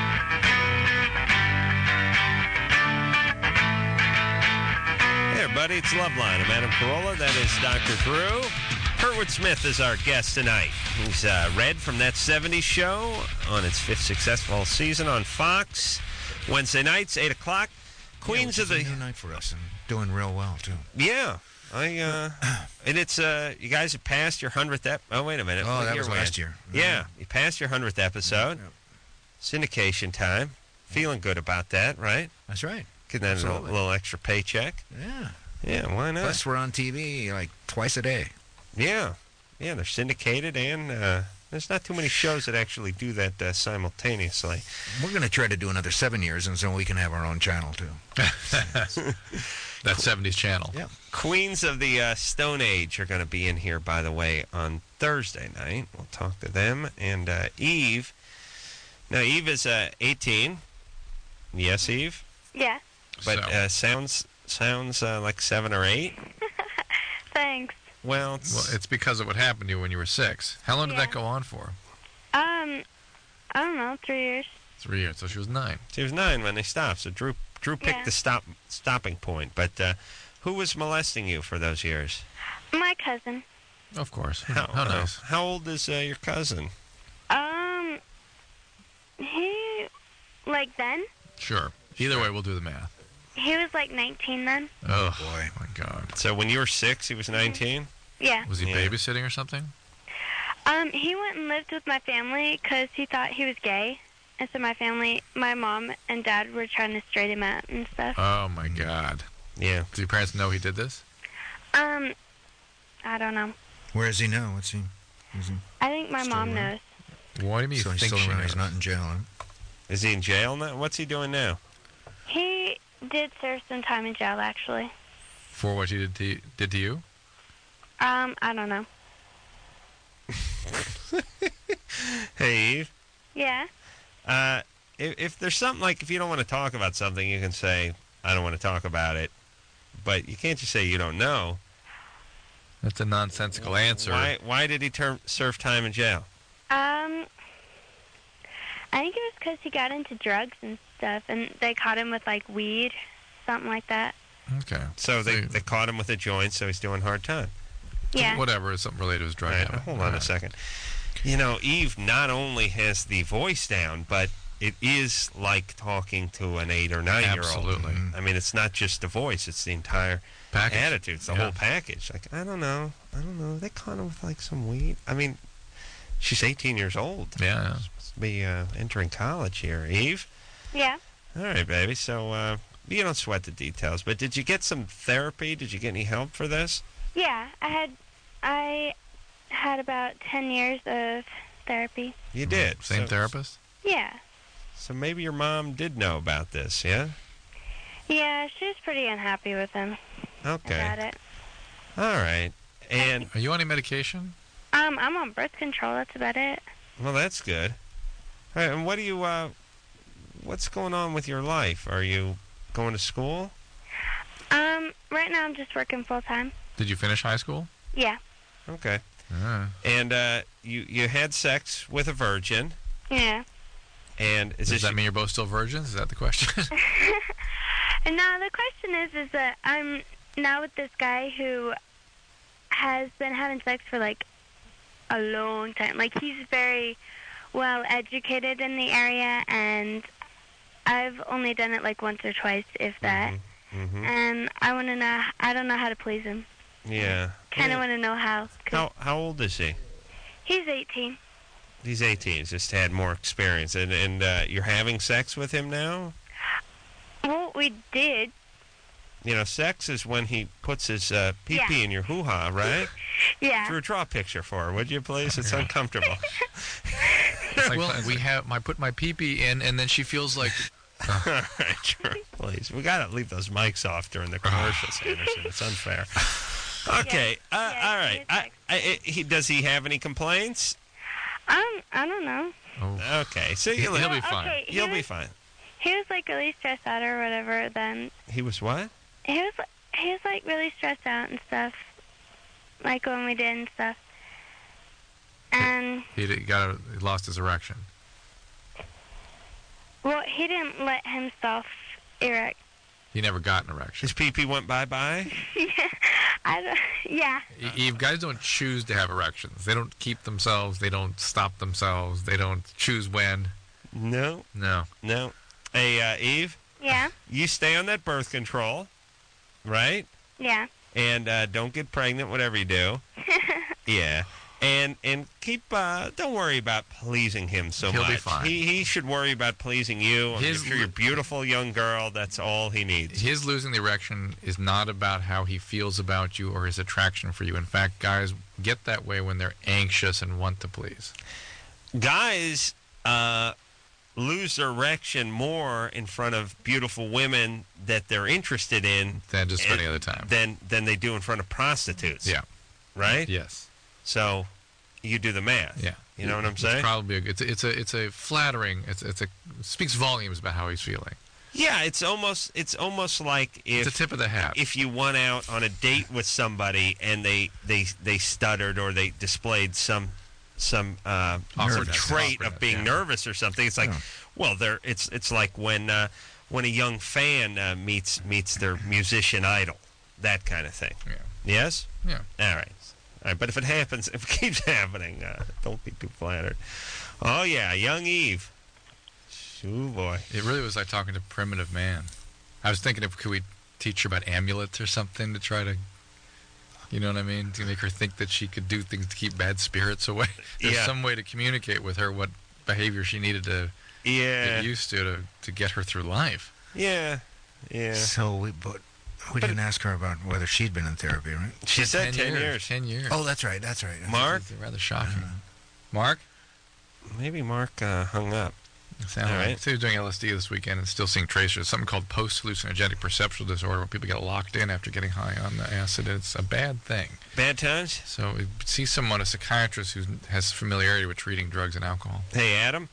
Hey, everybody. It's Loveline. I'm Adam Carolla. That is Doctor Drew. Kurtwood Smith is our guest tonight. He's uh, Red from That seventies Show on its fifth successful season on Fox. Wednesday nights, eight o'clock. Queens yeah, of which the... is a new night for us and doing real well, too. Yeah. I, uh... and it's, uh... You guys have passed your hundredth ep... Oh, wait a minute. Oh, What that year was we last at? year. Yeah. You passed your hundredth episode. Yep. Syndication time. Feeling good about that, right? That's right. Getting that little, Absolutely. little extra paycheck. Yeah. Yeah, why not? Plus, we're on T V like twice a day. Yeah. Yeah, they're syndicated, and uh, there's not too many shows that actually do that uh, simultaneously. We're going to try to do another seven years, and so we can have our own channel, too. That seventies channel. Yeah. Queens of the uh, Stone Age are going to be in here, by the way, on Thursday night. We'll talk to them. And uh, Eve. Now, Eve is uh, eighteen. Yes, Eve? Yeah. But So- uh, sounds sounds uh, like seven or eight. Thanks. Well, it's, Well, it's because of what happened to you when you were six. How long did Yeah. that go on for? Um, I don't know, three years. Three years. So she was nine. she was nine when they stopped. So Drew Drew picked Yeah. the stop stopping point. But uh, who was molesting you for those years? My cousin. Of course. How, How nice. How old is uh, your cousin? Um, he, like then, Sure. Either way, we'll do the math. he was like nineteen then. Oh, boy. my God. So when you were six, he was nineteen. Yeah. Was he Yeah. babysitting or something? Um, he went and lived with my family because he thought he was gay. And so my family, my mom and dad were trying to straighten him out and stuff. Oh, my God. Yeah. Do your parents know he did this? Um, I don't know. Where is he now? What's he? Is he I think my Still mom around? knows. What do you mean so you he's think still she around. knows? He's not in jail, huh? Is he in jail now? What's he doing now? He did serve some time in jail, actually. For what he did to, did to you? Um, I don't know. Hey, Eve. Yeah. Uh, if, if there's something like, if you don't want to talk about something, you can say, I don't want to talk about it. But you can't just say you don't know. That's a nonsensical answer. Why Why did he term, serve time in jail? Um, I think it was because he got into drugs and stuff, and they caught him with, like, weed, something like that. Okay. So they, So- they caught him with a joint, so he's doing hard time. Yeah. Whatever. It's something related to his drug All right, habit. now, hold All on a right. second. You know, Eve not only has the voice down, but it is like talking to an eight or nine year old. Absolutely. I mean, it's not just the voice; it's the entire Package. attitude. It's the Yeah. whole package. Like, I don't know, I don't know. They caught him with like some weed. I mean, she's eighteen years old. Yeah. Supposed to be uh, entering college here, Eve. Yeah. All right, baby. So uh, you don't sweat the details. But did you get some therapy? Did you get any help for this? Yeah, I had, I had about ten years of therapy. You did. Same So- therapist? Yeah. So maybe your mom did know about this, yeah? Yeah, she was pretty unhappy with him Okay. about it. All right. And, Are you on any medication? Um, I'm on birth control, that's about it. well, that's good. All right, and what do you, uh, what's going on with your life? Are you going to school? Um, right now I'm just working full time. Did you finish high school? Yeah. Okay. Uh, And uh, you you had sex with a virgin. Yeah. And is does this that mean you're both still virgins? Is that the question? And now the question is, is that I'm now with this guy who has been having sex for like a long time. Like he's very well educated in the area, and I've only done it like once or twice, if that. Mhm. And I want to know. I don't know how to please him. Yeah. Kind of Yeah. want to know how. 'cause How how old is he? He's eighteen. He's eighteen. He's just had more experience, and and uh, you're having sex with him now. Well, we did. You know, sex is when he puts his uh, pee pee Yeah. in your hoo ha, right? Yeah. Drew, draw a picture for her, would you please? It's uncomfortable. It's like, well, we have. I put my pee-pee in, and then she feels like. All right, Drew, please. We gotta leave those mics off during the commercials, Anderson. It's unfair. Okay. Yeah. Uh, Yeah, all right. it's I, sex. I, I, he, does he have any complaints? Um, I don't know. Oh, Okay. So he'll, you'll, be fine. Okay, he you'll was, be fine. He was like really stressed out or whatever. Then He was what? he was he was like really stressed out and stuff, like when we did and stuff. And He d- got. A, he lost his erection. well, he didn't let himself erect. He never got an erection. His pee pee went bye bye. I don't, yeah. E- Eve, guys don't choose to have erections. They don't keep themselves. They don't stop themselves. They don't choose when. No, No. no. Hey, uh, Eve, Yeah. you stay on that birth control, right? Yeah. And uh, don't get pregnant, whatever you do. Yeah. And and keep uh, don't worry about pleasing him so He'll much. be fine. He he should worry about pleasing you. I mean, His if you're a li- beautiful young girl, that's all he needs. His losing the erection is not about how he feels about you or his attraction for you. In fact, guys get that way when they're anxious and want to please. Guys uh, lose their erection more in front of beautiful women that they're interested in Than just spending other time. than than they do in front of prostitutes. Yeah. Right? Yes. So you do the math. Yeah. You know what I'm It's saying? probably a, it's a, it's a it's a flattering. It's it's a it speaks volumes about how he's feeling. Yeah, it's almost it's almost like if It's a tip of the hat. if you went out on a date with somebody and they they they stuttered or they displayed some some uh, some Awkwardness. trait of Awkwardness, being yeah. nervous or something. It's like, Yeah. well, they're it's it's like when uh, when a young fan uh, meets meets their musician idol, that kind of thing. Yeah. Yes. Yeah. All right. All right. But if it happens, if it keeps happening, uh, don't be too flattered. Oh yeah, young Eve. Ooh boy. It really was like talking to primitive man. I was thinking, if could we teach her about amulets or something to try to, you know what I mean, to make her think that she could do things to keep bad spirits away. There's Yeah. some way to communicate with her what behavior she needed to Yeah. get used to, to to get her through life. Yeah. Yeah. So we, but we didn't ask her about whether she'd been in therapy, right? She said ten years. Ten years. Oh, that's right. That's right. Mark? It's rather shocking. Mark? Maybe Mark uh, hung up. Sound All like- right. So he was doing L S D this weekend and still seeing tracers. Something called post-hallucinogenic perceptual disorder, where people get locked in after getting high on the acid. It's a bad thing. Bad times? So we see someone, a psychiatrist who has familiarity with treating drugs and alcohol. Hey, Adam?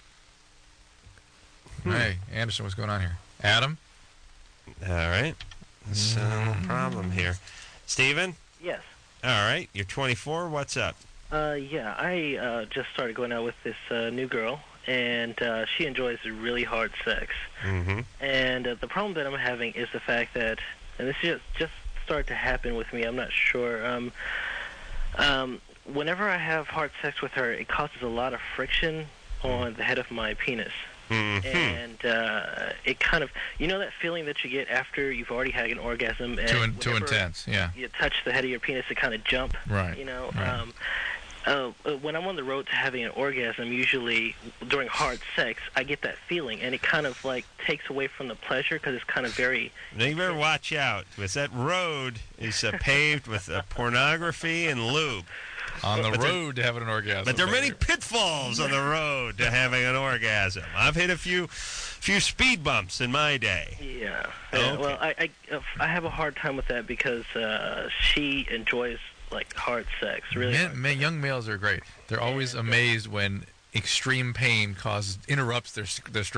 Hmm. Hey, Anderson, what's going on here? Adam? All right. There's uh, no problem here. Steven? Yes. All right. You're twenty-four. What's up? Uh, yeah, I uh, just started going out with this uh, new girl, and uh, she enjoys really hard sex. Mm-hmm. And uh, the problem that I'm having is the fact that, and this just just started to happen with me. I'm not sure. Um, um, whenever I have hard sex with her, it causes a lot of friction on the head of my penis. Mm-hmm. And uh, it kind of, you know that feeling that you get after you've already had an orgasm? And Too, in, too whenever intense, yeah. you touch the head of your penis, it kind of jump. Right, You know, right. um, uh, uh, when I'm on the road to having an orgasm, usually during hard sex, I get that feeling, and it kind of like takes away from the pleasure because it's kind of very. Now you better watch out, because that road is uh, paved with uh, pornography and lube. On the But there- road to having an orgasm. But there are many later. pitfalls on the road to having an orgasm. I've hit a few, few speed bumps in my day. Yeah. Oh, Yeah, okay. Well, I, I uh, I have a hard time with that because uh, she enjoys like hard sex, really. Men, hard men, sex. young males are great. They're always And, uh, amazed when extreme pain causes interrupts their their stride.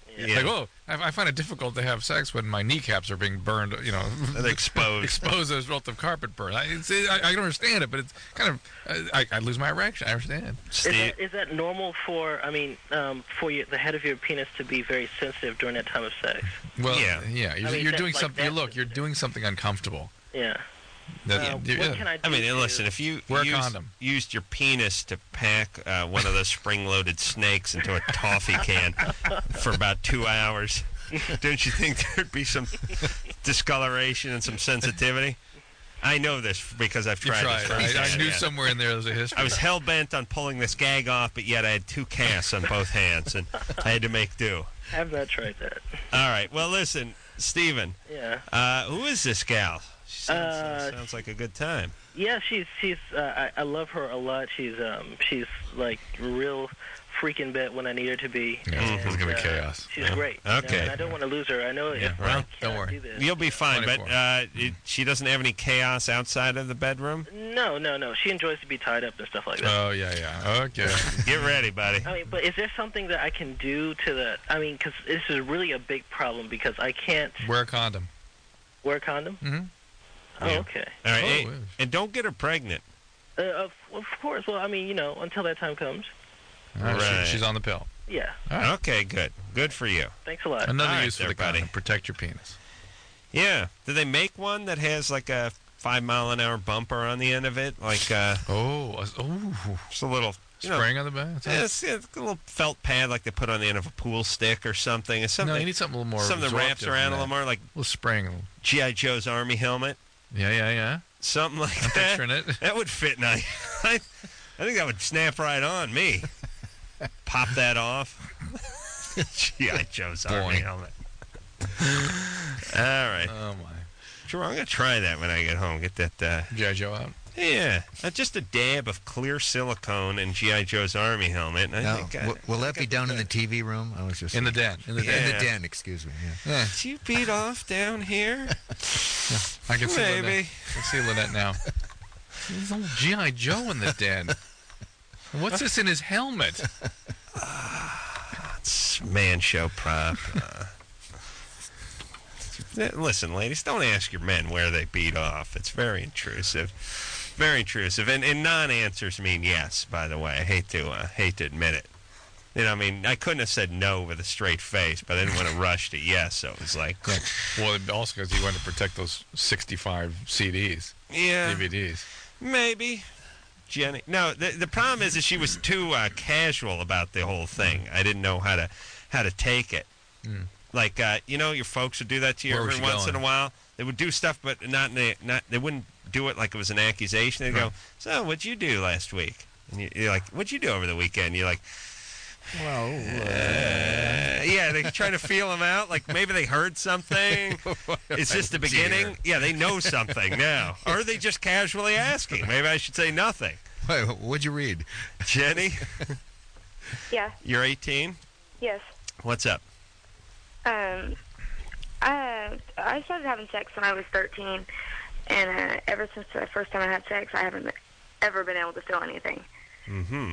Yeah. Like, oh, I, I find it difficult to have sex when my kneecaps are being burned, you know, exposed, exposed as a result of carpet burn. I, it's, I, I don't understand it, but it's kind of, uh, I, I lose my erection. I understand. Is that, is that normal for, I mean, um, for your, the head of your penis to be very sensitive during that time of sex? Well, yeah, yeah. You're, I mean, you're that- doing like something. that Look, you're doing something uncomfortable. Yeah. That, Uh, yeah. what can I do I mean, to- listen, if you Wear a used, condom. used your penis to pack uh, one of those spring-loaded snakes into a toffee can for about two hours, don't you think there'd be some discoloration and some sensitivity? I know this because I've You tried, tried. this. I, I firsthand, knew yeah. somewhere in there was a history. I was hell-bent on pulling this gag off, but yet I had two casts on both hands, and I had to make do. I have not tried that. All right. Well, listen, Stephen. Yeah. Uh, who is this gal? She sounds, Uh, sounds like a good time. Yeah, she's she's. Uh, I, I love her a lot. She's um she's like real freaking bit when I need her to be. Yeah, it's And, gonna be uh, chaos. She's Yeah. great. you know, Okay. and I don't want to lose her. I know. Yeah, if well, I don't cannot worry. do this- You'll be fine, but twenty-four. uh, it, she doesn't have any chaos outside of the bedroom? No, no, no. She enjoys to be tied up and stuff like that. Oh yeah, yeah. Okay. Get ready, buddy. I mean, but is there something that I can do to the? I mean, because this is really a big problem because I can't Wear a condom. wear a condom. Mm-hmm. Oh, Yeah. okay. All right, Oh, hey, yeah. and don't get her pregnant. Uh, of, of course. Well, I mean, you know, until that time comes. All right, Right. she, she's on the pill. Yeah. All right. Okay, good. Good for you. Thanks a lot. Another All right use for there, the condom: buddy. protect your penis. Yeah. Do they make one that has like a five mile an hour bumper on the end of it? Like uh, Oh, uh, oh, just a little you know, spraying on the back. yeah, it's, it's a little felt pad like they put on the end of a pool stick or something. It's something. No, you need something a little more. something that wraps absorptive around than a little that. more, like A little spraying. A little. G I Joe's Army helmet, Yeah, yeah, yeah. something like I'm that. picturing it. That would fit nice. I, I think that would snap right on me. Pop that off. G I Joe's Army Boing. helmet. All right. Oh my. Sure, I'm gonna try that when I get home. Get that. Uh, G I Joe out. yeah, uh, just a dab of clear silicone and G I Joe's Army helmet. And I Now, think. I, w- will that be down in the T V room? I was just In the den. In the Yeah. den. in the den. Excuse me. Yeah. Yeah. Did you beat off down here? I can see Maybe. Lynette. I can see Lynette now. There's old G I Joe in the den. What's this in his helmet? It's man show prop. Uh, listen, ladies, don't ask your men where they beat off. It's very intrusive. Very intrusive. And, and non-answers mean yes, by the way. I hate to uh, hate to admit it. You know, I mean, I couldn't have said no with a straight face, but I didn't want to rush to yes, so it was like, Well, also because he wanted to protect those sixty-five C Ds, yeah, D V Ds. maybe. Jenny. No, the the problem is that she was too uh, casual about the whole thing. I didn't know how to how to take it. Mm. Like uh, you know, your folks would do that to you Where was every she once going? in a while. They would do stuff, but not in a, not. They wouldn't do it like it was an accusation. They'd go, Right. "So, what'd you do last week?" And you, you're like, "What'd you do over the weekend?" You're like, Well, uh, "Yeah." They try to feel them out. Like maybe they heard something. Is this the beginning? Yeah, they know something now. Or are they just casually asking? Maybe I should say nothing. wait, what'd you read? Jenny, Yeah. you're eighteen. Yes. What's up? Um, I I started having sex when I was thirteen, and uh, ever since the first time I had sex, I haven't ever been able to feel anything. Mm-hmm.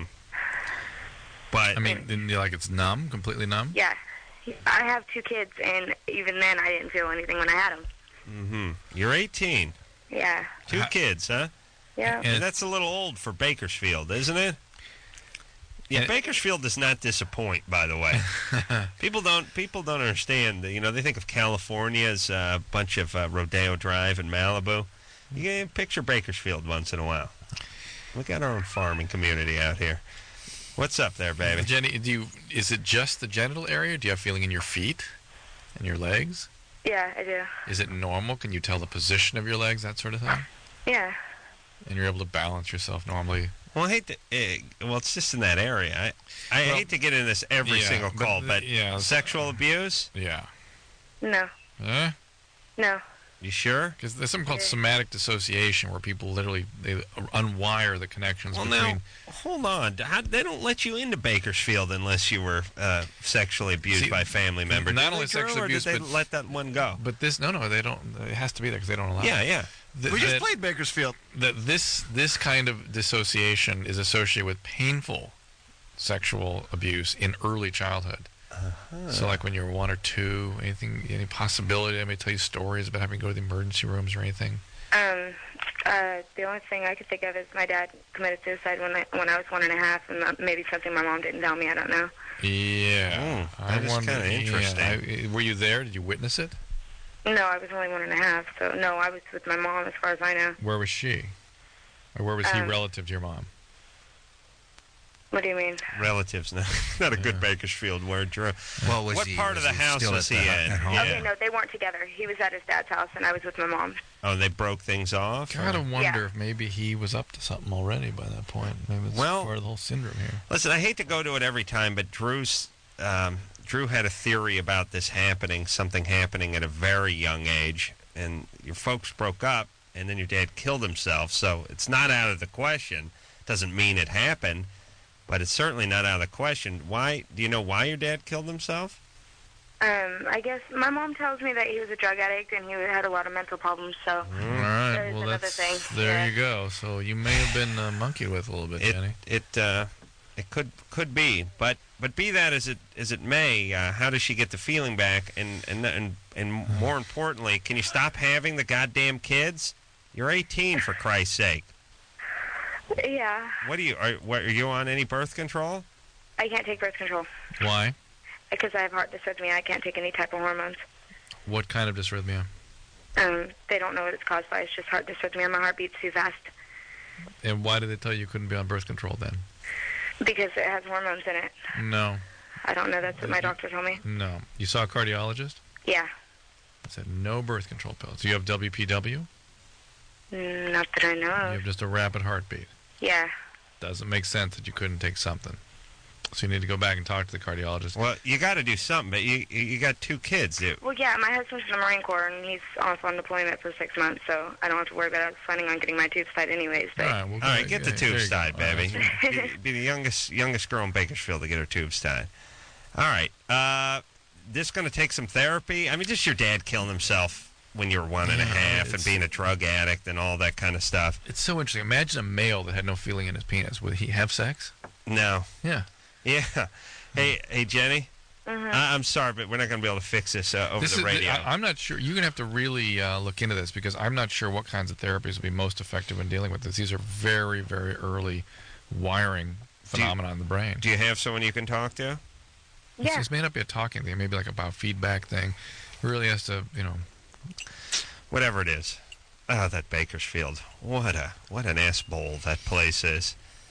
But I mean, didn't you like it's numb, completely numb? Yeah. I have two kids, and even then, I didn't feel anything when I had them. mm-hmm. You're eighteen. Yeah. Two How- kids, huh? Yeah. And- That's a little old for Bakersfield, isn't it? Yeah, And- Bakersfield does not disappoint, by the way. people don't people don't understand. You know, they think of California as a bunch of uh, Rodeo Drive and Malibu. You can picture Bakersfield once in a while. We got our own farming community out here. What's up there, baby? Jenny, do you? Is it just the genital area? Do you have feeling in your feet, and your legs? Yeah, I do. Is it normal? Can you tell the position of your legs, that sort of thing? Yeah. And you're able to balance yourself normally. Well, I hate to. Uh, well, it's just in that area. I, I Well, hate to get into this every yeah, single but call, the- but yeah. sexual abuse. Yeah. No. Eh? No. You sure? Because there's something called Yeah. somatic dissociation, where people literally they unwire the connections Well, between. now, hold on. How, they don't let you into Bakersfield unless you were uh, sexually abused See, by a family member. not Did only they, Drew, sexually or abused, did they but- let that one go? But this, no, no, they don't. It has to be there because they don't allow. Yeah, it. yeah. Th- We just that- played Bakersfield. that this this kind of dissociation is associated with painful sexual abuse in early childhood. Uh-huh. So, like when you were one or two, anything, any possibility? Anybody tell you stories about having to go to the emergency rooms or anything? Um, uh, the only thing I could think of is my dad committed suicide when I, when I was one and a half, and maybe something my mom didn't tell me. I don't know. Yeah, Oh, that is wonder- kinda interesting. yeah, I- were you there? Did you witness it? No, I was only one and a half, so no, I was with my mom as far as I know. Where was she? Or where was he Um, relative to your mom? What do you mean? Relatives, not, not a good Bakersfield word, Drew. Well, was what he- part was of the he house still was at he the- in? at home? Yeah. Okay, no, they weren't together. He was at his dad's house, and I was with my mom. Oh, they broke things off? Gotta or- wonder Yeah. if maybe he was up to something already by that point. Maybe it's Well- part of the whole syndrome here. Listen, I hate to go to it every time, but Drew's um, Drew had a theory about this happening, something happening at a very young age, and your folks broke up, and then your dad killed himself. So it's not out of the question. Doesn't mean it happened, but it's certainly not out of the question. Why? Do you know why your dad killed himself? Um, I guess my mom tells me that he was a drug addict and he had a lot of mental problems. So All right, there's well, another that's, thing. there Yeah. you go. So you may have been uh, monkeyed with a little bit, It Jenny. it uh, it could could be, but but be that as it as it may, uh, how does she get the feeling back? And and and and more importantly, can you stop having the goddamn kids? You're eighteen, for Christ's sake. Yeah, What do you are? What, are you on any birth control? I can't take birth control Why? because I have heart dysrhythmia. I can't take any type of hormones. What kind of dysrhythmia? Um, they don't know what it's caused by. It's just heart dysrhythmia. My heart beats too fast And why did they tell you you couldn't be on birth control then? because it has hormones in it. No, I don't know. That's what my doctor told me. no. You saw a cardiologist? Yeah, I said no birth control pills. Do you have W P W? Mm, not that I know You of. have just a rapid heartbeat. Yeah. Doesn't make sense that you couldn't take something. So you need to go back and talk to the cardiologist. Well, you got to do something. But you you you got two kids. You- Well, yeah, my husband's in the Marine Corps, and he's off on deployment for six months, so I don't have to worry about it. I was planning on getting my tubes tied anyways. But All right, well, All right, good. get the Yeah, tubes there you go. tied, All right, baby. that's- be, be the youngest youngest girl in Bakersfield to get her tubes tied. All right. Uh, this going to take some therapy. I mean, just your dad killing himself when you were one and a Yeah, half and it's- being a drug addict and all that kind of stuff. It's so interesting. Imagine a male that had no feeling in his penis. Would he have sex? No. Yeah. Yeah. Hey, hey, Jenny. Mhm. I, I'm sorry, but we're not going to be able to fix this uh, over This the is, radio. I, I'm not sure. You're going to have to really uh, look into this because I'm not sure what kinds of therapies would be most effective in dealing with this. These are very, very early wiring phenomena in the brain. Do you have someone you can talk to? This, Yeah. this may not be a talking thing. Maybe like a biofeedback thing. It really has to, you know. Whatever it is. Oh, that Bakersfield. What a what an ass bowl that place is.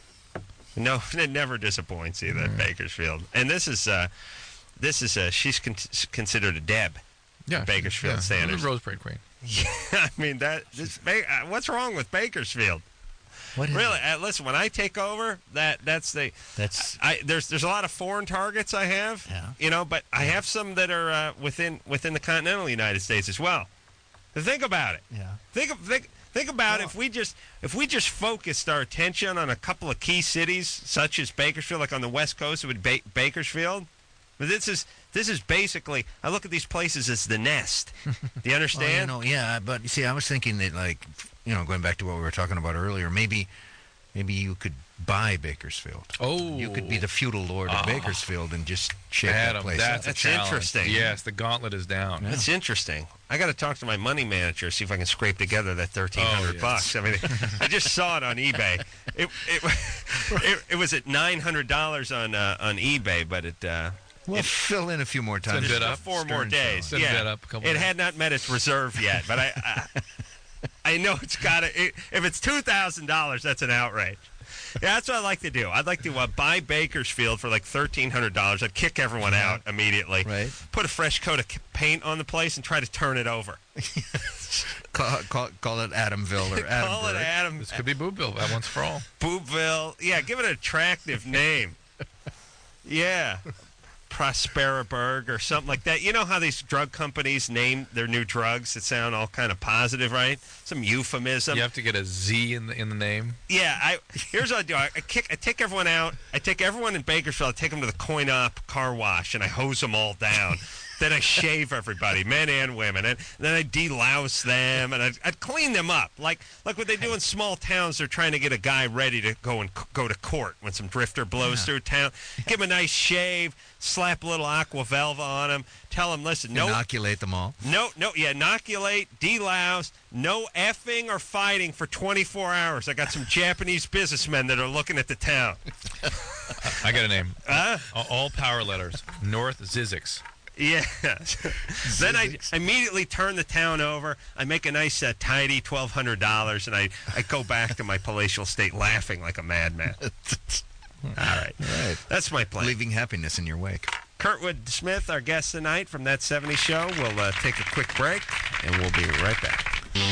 No, it never disappoints you, that Bakersfield. And this is uh this is uh she's con- considered a Deb. Yeah. Bakersfield yeah. standards. The Rose Parade Queen. Yeah, I mean that this Ba- uh, what's wrong with Bakersfield? What is Really, uh, listen, when I take over, that that's the That's I there's there's a lot of foreign targets I have, Yeah. you know, but I have some that are uh, within within the continental United States as well. So think about it. yeah. Think of, think think about if we just if we just focused our attention on a couple of key cities such as Bakersfield, like on the West Coast, it would be Bakersfield. But this is this is basically I look at these places as the nest. Do you Well, you understand? know, yeah, but you see, I was thinking that, like, you know, going back to what we were talking about earlier, maybe, maybe you could buy Bakersfield. Oh. You could be the feudal lord of Oh. Bakersfield and just shake that Adam, place that's, up. a That's challenge. interesting. Yes, the gauntlet is down. Yeah. That's interesting. I got to talk to my money manager see if I can scrape together that thirteen hundred Oh, yes. bucks. I mean, I just saw it on eBay. It it, it, it was at nine hundred dollars on uh, on eBay, but it. Uh, We'll fill in a few more times. Send it for up. four more Stern days. showing. Send yeah, that up a couple it days. had not met its reserve yet, but I, I, I know it's got to. It, if it's two thousand dollars, that's an outrage. Yeah, that's what I'd like to do. I'd like to uh, buy Bakersfield for like thirteen hundred dollars. I'd kick everyone out immediately. Right. Put a fresh coat of paint on the place and try to turn it over. Call, call, call it Adamville or Adam. Call it Adam. This could be Boobville that once for all. Boobville. Yeah, give it an attractive name. Yeah. Prosperaberg or something like that. You know how these drug companies name their new drugs that sound all kind of positive, right? Some euphemism. You have to get a Z in the in the name. Yeah, I here's what I do. I, I kick I take everyone out. I take everyone in Bakersfield, I take them to the Coin Op car wash and I hose them all down. Then I shave everybody, men and women, and then I delouse them, and I'd, I'd clean them up, like like what they do in small towns. They're trying to get a guy ready to go and c- go to court when some drifter blows Yeah. through town. Give him a nice shave, slap a little aqua velva on him, tell him, listen, no, Inoculate them all. no, no, yeah, inoculate, delouse, no effing or fighting for twenty-four hours. I got some Japanese businessmen that are looking at the town. I got a name. Huh? All- All power letters. North Zizix. Yeah. Then I immediately turn the town over. I make a nice, uh, tidy twelve hundred dollars, and I, I go back to my palatial estate laughing like a madman. All right. Right. That's my plan. Leaving happiness in your wake. Kurtwood Smith, our guest tonight from That seventies Show. We'll uh, take a quick break, and we'll be right back.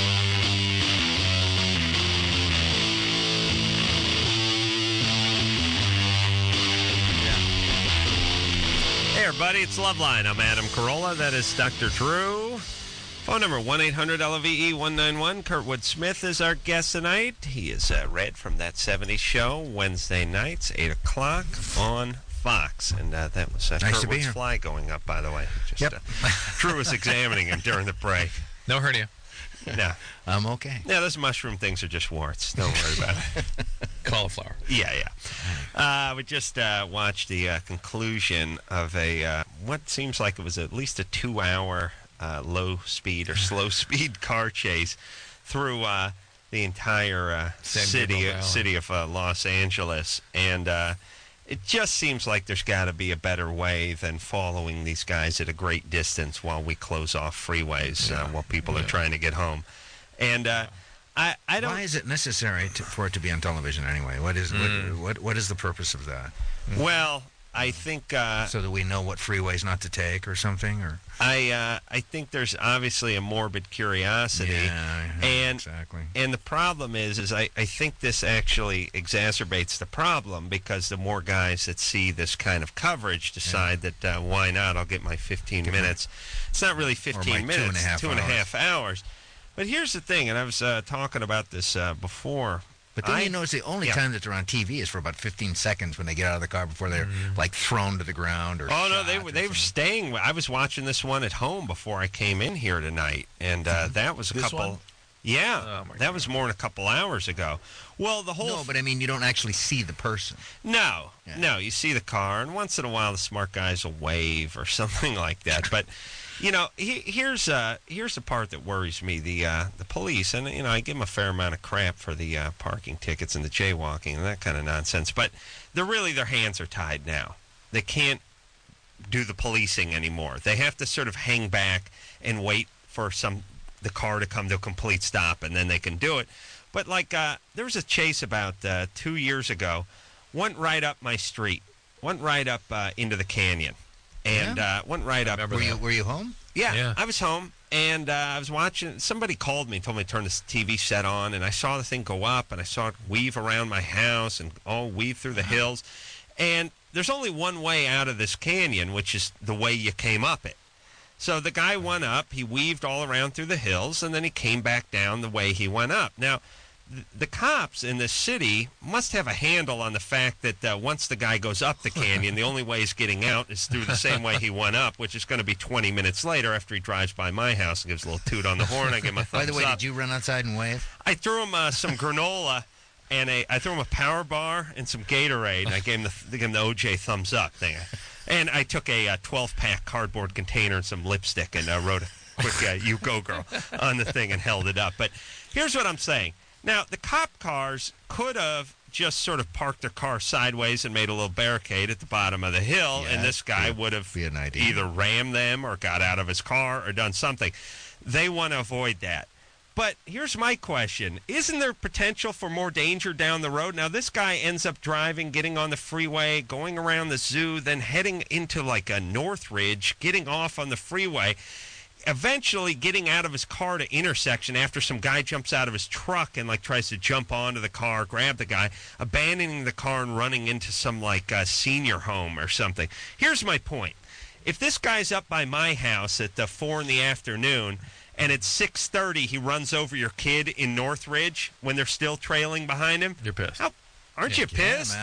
Hey, everybody, it's Loveline. I'm Adam Carolla. That is Doctor Drew. Phone number one eight hundred L V E one nine one. Kurtwood Smith is our guest tonight. He is uh, Red from That seventies Show, Wednesday nights, eight o'clock on Fox. And uh, that was uh, Nice to be Kurtwood's here. fly going up, by the way. Just, Yep. uh, Drew was examining him during the break. No hernia. No. I'm okay. Yeah, those mushroom things are just warts. Don't worry about it. Cauliflower. Yeah, yeah. Uh, we just uh, watched the uh, conclusion of a uh, what seems like it was at least a two-hour uh, low-speed or slow-speed car chase through uh, the entire uh, San city Gabriel Valley. city of uh, Los Angeles, and uh, it just seems like there's got to be a better way than following these guys at a great distance while we close off freeways uh, while people are trying to get home. And uh, I, I don't. Why is it necessary to, for it to be on television anyway? What is Mm. what, what what is the purpose of that? Well, I think uh, So that we know what freeways not to take or something, or I uh, I think there's obviously a morbid curiosity, yeah, yeah, and exactly. and the problem is is I, I think this actually exacerbates the problem, because the more guys that see this kind of coverage decide that uh, why not, I'll get my fifteen minutes. It's not really fifteen my two and a minutes, half two and a hours. half hours. But here's the thing, and I was uh, talking about this uh, before. But then I- you notice the only yeah. time that they're on T V is for about fifteen seconds when they get out of the car before they're like thrown to the ground or. Oh no, shot they or were they were something. staying. I was watching this one at home before I came in here tonight, and uh, that was a This couple. one? Yeah, Oh, my that was more than a couple hours ago. Well, the whole No, but I mean you don't actually see the person. no, Yeah. no. You see the car, and once in a while the smart guys will wave or something like that. But you know, he, here's uh, here's the part that worries me. The uh, the police, and you know, I give them a fair amount of crap for the uh, parking tickets and the jaywalking and that kind of nonsense. But they're really their hands are tied now. They can't do the policing anymore. They have to sort of hang back and wait for some the car to come to a complete stop, and then they can do it. But like uh, there was a chase about uh, two years ago, went right up my street, went right up uh, into the canyon, and uh, went right up. remember Were you that. were you home? Yeah, Yeah. I was home, and uh, I was watching. Somebody called me and told me to turn this T V set on, and I saw the thing go up, and I saw it weave around my house and all weave through the hills. And there's only one way out of this canyon, which is the way you came up it. So the guy went up, he weaved all around through the hills, and then he came back down the way he went up. Now, th- the cops in this city must have a handle on the fact that uh, once the guy goes up the canyon, the only way he's getting out is through the same way he went up, which is going to be twenty minutes later after he drives by my house and gives a little toot on the horn. I give him a thumbs By the way, up. did you run outside and wave? I threw him uh, some granola and a I threw him a power bar and some Gatorade, and I gave him the, gave him the O J thumbs up thing. And I took a uh, twelve-pack cardboard container and some lipstick and uh, wrote a quick uh, "You Go Girl" on the thing and held it up. But here's what I'm saying. Now, the cop cars could have just sort of parked their car sideways and made a little barricade at the bottom of the hill, Yeah, and this guy be- would have be an idea. either rammed them or got out of his car or done something. They want to avoid that. But here's my question. Isn't there potential for more danger down the road? Now, this guy ends up driving, getting on the freeway, going around the zoo, then heading into like a Northridge, getting off on the freeway, eventually getting out of his car to intersection after some guy jumps out of his truck and like tries to jump onto the car, grab the guy, abandoning the car and running into some like uh, senior home or something. Here's my point. If this guy's up by my house at uh, four in the afternoon, and at six thirty he runs over your kid in Northridge when they're still trailing behind him, You're pissed. How, aren't Yeah, you pissed? Yeah, man.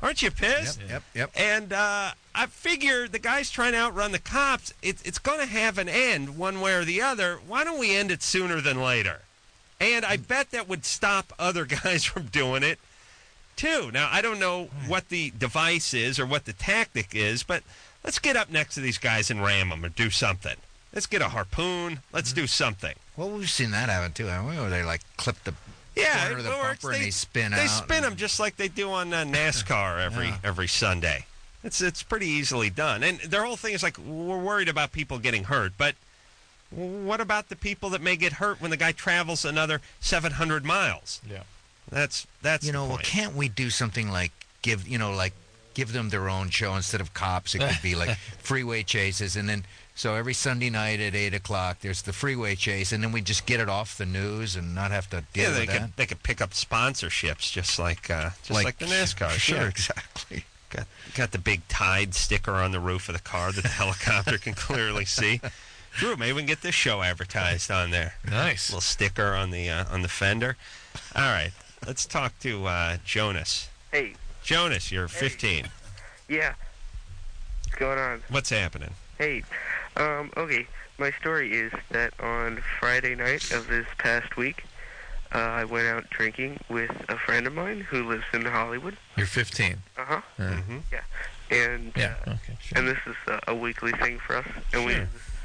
Aren't you pissed? Yep, yep, yep. And uh, I figure the guy's trying to outrun the cops. It, it's going to have an end one way or the other. Why don't we end it sooner than later? And I bet that would stop other guys from doing it, too. Now, I don't know what the device is or what the tactic is, but let's get up next to these guys and ram them or do something. Let's get a harpoon. Let's do something. Well, we've seen that happen, too, haven't we? Where they, like, clip the Yeah, corner of the it works. bumper and They- they spin They out. spin them just like they do on uh, NASCAR every Yeah. every Sunday. It's it's pretty easily done. And their whole thing is like, we're worried about people getting hurt, but what about the people that may get hurt when the guy travels another seven hundred miles? Yeah. That's that's You know, the well, point. can't we do something like give, you know, like give them their own show instead of cops? It could be like freeway chases, and then so every Sunday night at eight o'clock, there's the freeway chase, and then we just get it off the news and not have to deal Yeah, they with could that. they could pick up sponsorships just like uh, just like, the NASCAR. Sure, yeah. exactly. Got got the big Tide sticker on the roof of the car that the helicopter can clearly see. Drew, maybe we can get this show advertised on there. Nice. Little sticker on the uh, on the fender. All right, let's talk to uh, Jonas. Hey. Jonas, you're fifteen. Yeah. What's going on? What's happening? Hey. Um, okay. My story is that on Friday night of this past week, uh, I went out drinking with a friend of mine who lives in Hollywood. You're fifteen. Uh-huh. Yeah. Mm-hmm. Yeah. And Yeah, uh, okay, sure. and this is a, a weekly thing for us. And Sure. we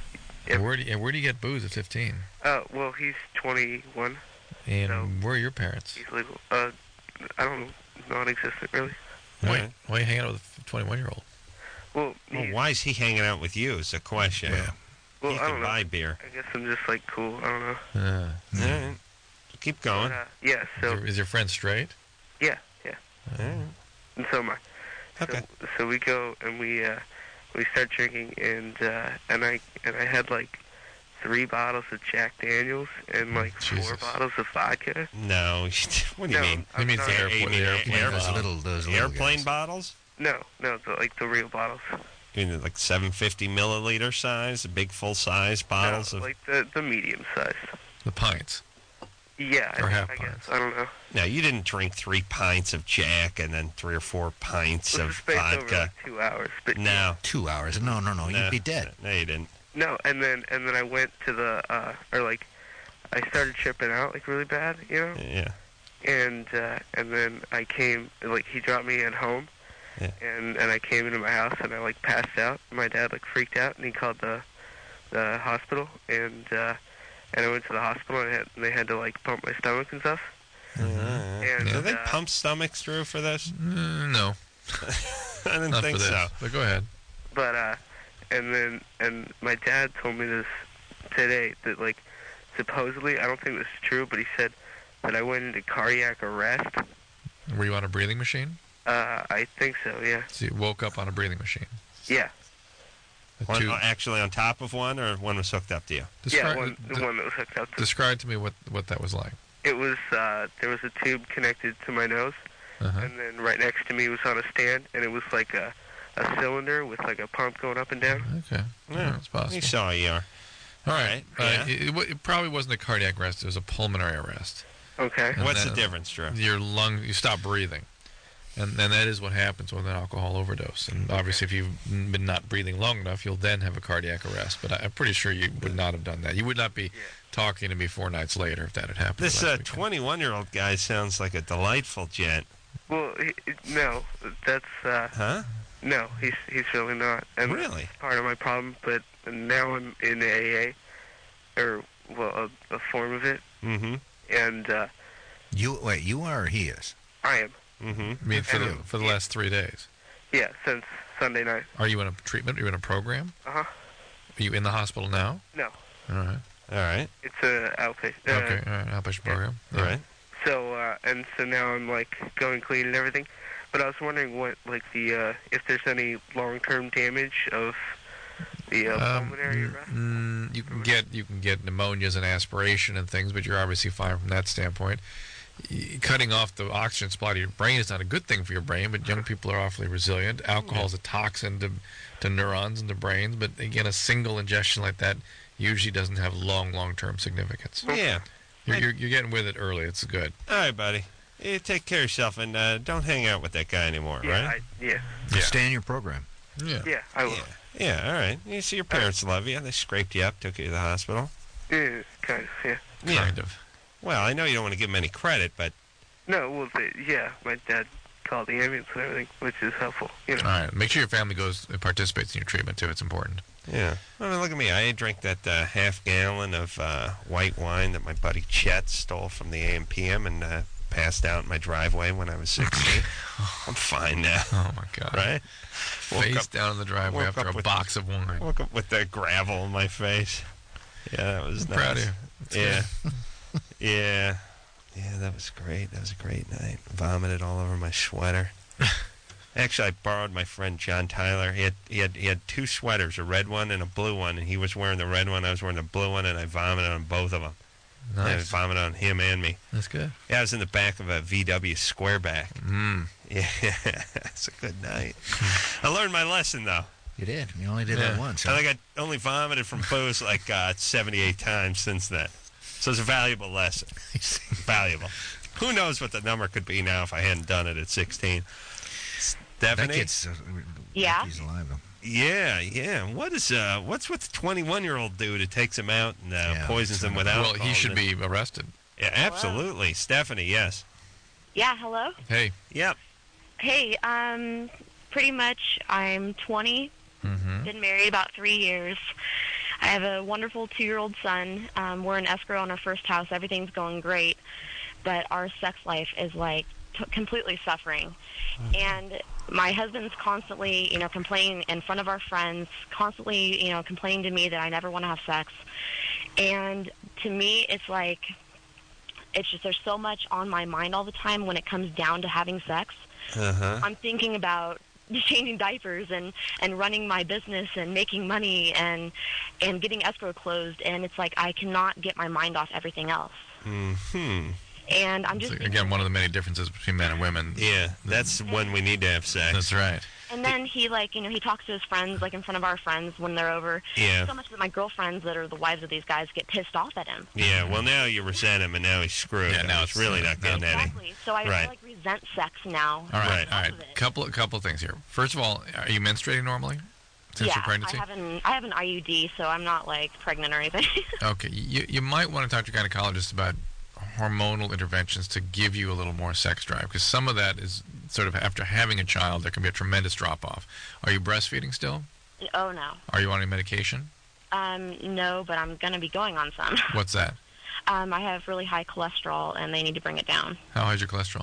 And where do you, and where do you get booze at fifteen? uh well, he's twenty-one. And So- where are your parents? He's legal. Uh I don't know, non-existent really. Why, why are you hanging out with a twenty-one-year-old? Well, Well, he- why is he hanging out with you? Is the question. Yeah. well, he I can don't know. buy beer. I guess I'm just like cool. I don't know. Uh, All right. Keep going. But, uh, yeah, is, so your, is your friend straight? yeah, yeah. All right. And so am I. Okay. So, so we go and we uh, we start drinking, and uh, and I and I had like three bottles of Jack Daniels and like four Jesus. bottles of vodka. No. What do you No, mean? He I'm means the sorry. airport, the Air- airplane air- Those bottle. little, those little Airplane guys. bottles? No, no, the, like the real bottles. You mean like seven fifty milliliter size, the big full size bottles no, of? like the the medium size. The pints. Yeah, Or I, half I pints. guess. I don't know. No, you didn't drink three pints of Jack and then three or four pints This of is spaced over vodka. like two hours, but No, Two hours. No, no, no. no, You'd be dead. No, you didn't. no. And then and then I went to the uh, or like I started tripping out like really bad, you know. Yeah. and uh, and then I came like he dropped me at home, Yeah. and and I came into my house and I like passed out. My dad like freaked out and he called the the hospital, and uh, and I went to the hospital and, I had, and they had to like pump my stomach and stuff. And Do they uh, pump stomachs, Drew, for this? Mm, no, I didn't not think for this. so. But go ahead. But uh, and then and my dad told me this today that like supposedly I don't think this is true, but he said that I went into cardiac arrest. Were you on a breathing machine? Uh, I think so. Yeah. So you woke up on a breathing machine. Yeah. The One, two- oh, actually on top of one, or one was hooked up to you? describe, yeah. One, the de- one that was hooked up to. describe to me what, what that was like. It was uh, there was a tube connected to my nose, Uh-huh. and then right next to me was on a stand, and it was like a a cylinder with like a pump going up and down. Okay. Yeah, It's possible. You saw E R. All right. All right, Uh, yeah. it, it, wa- it probably wasn't a cardiac arrest. It was a pulmonary arrest. Okay. And What's then the difference, Drew? Your lung, you stop breathing. And then that is what happens with an alcohol overdose. And obviously, if you've been not breathing long enough, you'll then have a cardiac arrest. But I, I'm pretty sure you would not have done that. You would not be talking to me four nights later if that had happened. This last uh, weekend. twenty-one-year-old guy sounds like a delightful gent. Well, he, he- no, that's uh, Huh? no, he's he's really not. And Really? that's part of my problem. But now I'm in A A, or well, a, a form of it, Mm-hmm. and uh, You wait. You are or he is? I am. Mm-hmm. I mean, for the, And- for the last three days. Yeah, since Sunday night. Are you in a treatment? Are you in a program? Uh huh. Are you in the hospital now? No, All right. All right. it's a outpatient. Uh, Okay. All right. Outpatient program. All right. So uh, and so now I'm like going clean and everything, but I was wondering what like the uh, if there's any long-term damage of the uh, Um, pulmonary mm, arrest. mm, you can get you can get pneumonias and aspiration and things, but you're obviously fine from that standpoint. Y- Cutting off the oxygen supply to your brain is not a good thing for your brain, but young people are awfully resilient. Alcohol is a toxin to, to neurons and to brains, but again, a single ingestion like that usually doesn't have long, long-term significance. Yeah. You're, you're, you're getting with it early. It's good. All right, buddy. You take care of yourself and uh, don't hang out with that guy anymore, Yeah, right? I, yeah. Yeah. Stay in your program. Yeah. Yeah, I will. Yeah. Yeah, all right. You see, your parents love you. They scraped you up, took you to the hospital. Yeah, kind of, yeah. Yeah. Kind of. Well, I know you don't want to give them any credit, but No, well, they, yeah, my dad called the ambulance and everything, which is helpful, you know. All right. Make sure your family goes participates in your treatment too. It's important. yeah. I mean, look at me. I drank that uh, half gallon of uh, white wine that my buddy Chet stole from the A M P M and uh, passed out in my driveway when I was sixteen. I'm fine now. Oh my God. Right? Woke Face up- down in the driveway woke after up a with- box of wine. Woke up with that gravel in my face. Yeah, that was I'm nice. proud of you. That's Yeah. yeah. Yeah, that was great. That was a great night. Vomited all over my sweater. Actually, I borrowed my friend John Tyler. He had he had he had two sweaters, a red one and a blue one, and he was wearing the red one. I was wearing the blue one, and I vomited on both of them. I Nice. vomited on him and me. That's good. Yeah, I was in the back of a V W Squareback. Mm. Yeah, it's a good night. I learned my lesson though. You did. You only did Yeah. that once. I Huh? think I only vomited from booze like uh, seventy-eight times since then. So it's a valuable lesson. Valuable. Who knows what the number could be now if I hadn't done it at sixteen. That Stephanie? kid's uh, Yeah. He's alive though. Yeah, yeah. What is uh? What's with the twenty-one-year-old dude who takes him out and uh, Yeah, poisons him with Well, alcohol? he should and- be arrested. Yeah, absolutely. Stephanie, yes. Yeah, hello. Hey. Yep. Hey, um, pretty much I'm twenty, Mm-hmm. been married about three years. I have a wonderful two-year-old son. Um, we're in escrow on our first house. Everything's going great, but our sex life is like t- completely suffering. And my husband's constantly, you know, complaining in front of our friends, constantly, you know, complaining to me that I never want to have sex. And to me, it's like, it's just there's so much on my mind all the time when it comes down to having sex. Uh-huh. I'm thinking about changing diapers and, and running my business and making money and and getting escrow closed, and it's like I cannot get my mind off everything else. Hmm. And I'm It's just like, again, one of the many differences between men and women. Yeah, that's when we need to have sex. That's right. and then he like you know he talks to his friends like in front of our friends when they're over. Yeah. So much that my girlfriends that are the wives of these guys get pissed off at him. Yeah, well, now you resent him, and now he's screwed. Yeah, and now he's it's- really not getting any. Exactly. So I, Right. I like resent sex now. All right, Right. all right. Couple, couple of things here. First of all, are you menstruating normally since yeah, your pregnancy? I have an I have an I U D, so I'm not like pregnant or anything. Okay, you you might want to talk to your gynecologist about hormonal interventions to give you a little more sex drive, because some of that is sort of after having a child, there can be a tremendous drop off. Are you breastfeeding still? Oh no. Are you on any medication? Um, no, but I'm gonna be going on some. What's that? Um, I have really high cholesterol, and they need to bring it down. How high is your cholesterol?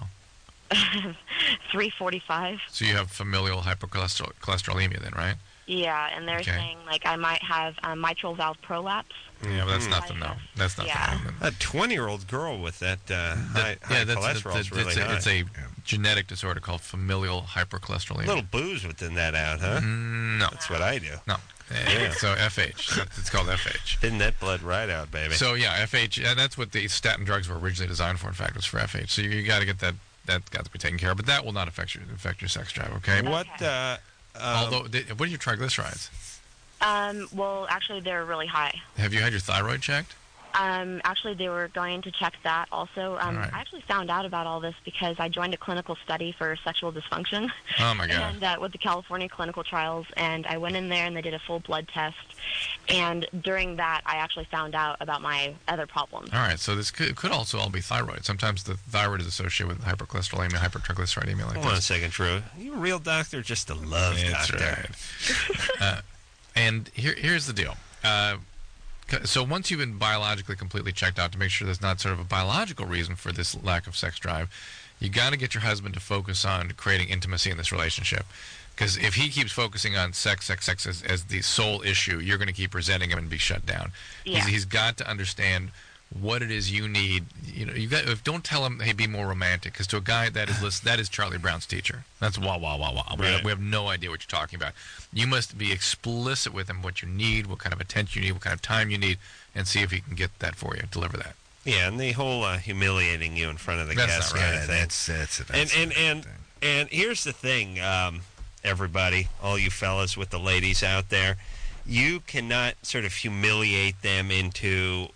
three forty-five. So you have familial hypercholesterolemia then, right? Yeah, and they're Okay. saying like I might have um, mitral valve prolapse. Yeah, but that's Mm. nothing, though. That's nothing. Yeah. A twenty-year-old girl with that uh, high, high yeah, that's cholesterol is it's, really it's, a, high. it's a genetic disorder called familial hypercholesterolemia. little booze within that out, huh? Mm, no, That's what I do. no. Yeah. So F H. It's called F H. Thin that blood right out, baby. So yeah, F H. And that's what the statin drugs were originally designed for. In fact, was for F H. So you, you got to get that. That got to be taken care of. But that will not affect your affect your sex drive. Okay. what? Uh, um, Although, th- what are your triglycerides? Um, well, actually, they're really high. Have you had your thyroid checked? Um, actually, they were going to check that also. Um, All right. I actually found out about all this because I joined a clinical study for sexual dysfunction. Oh my God. And uh, with the California clinical trials, and I went in there and they did a full blood test. And during that, I actually found out about my other problems. All right. So this could, could also all be thyroid. Sometimes the thyroid is associated with hypercholesterolemia, hypertriglyceridemia like hold on a this. second, Drew. You a real doctor, or just a love That's doctor? right. uh, and here, here's the deal. Uh, c- so once you've been biologically completely checked out to make sure there's not sort of a biological reason for this lack of sex drive, you got to get your husband to focus on creating intimacy in this relationship. Because if he keeps focusing on sex, sex, sex as, as the sole issue, you're going to keep resenting him and be shut down. Yeah. He's, he's got to understand what it is you need. You know, you got. If, don't tell him, "Hey, be more romantic," because to a guy that is list, that is Charlie Brown's teacher. That's wah wah wah wah. We, Right. have, we have no idea what you're talking about. You must be explicit with him what you need, what kind of attention you need, what kind of time you need, and see if he can get that for you. Deliver that. Yeah, and the whole uh, humiliating you in front of the That's guests not kind right. of thing. That's that's, that's and and the and thing. and here's the thing, um, everybody, all you fellas with the ladies out there, you cannot sort of humiliate them into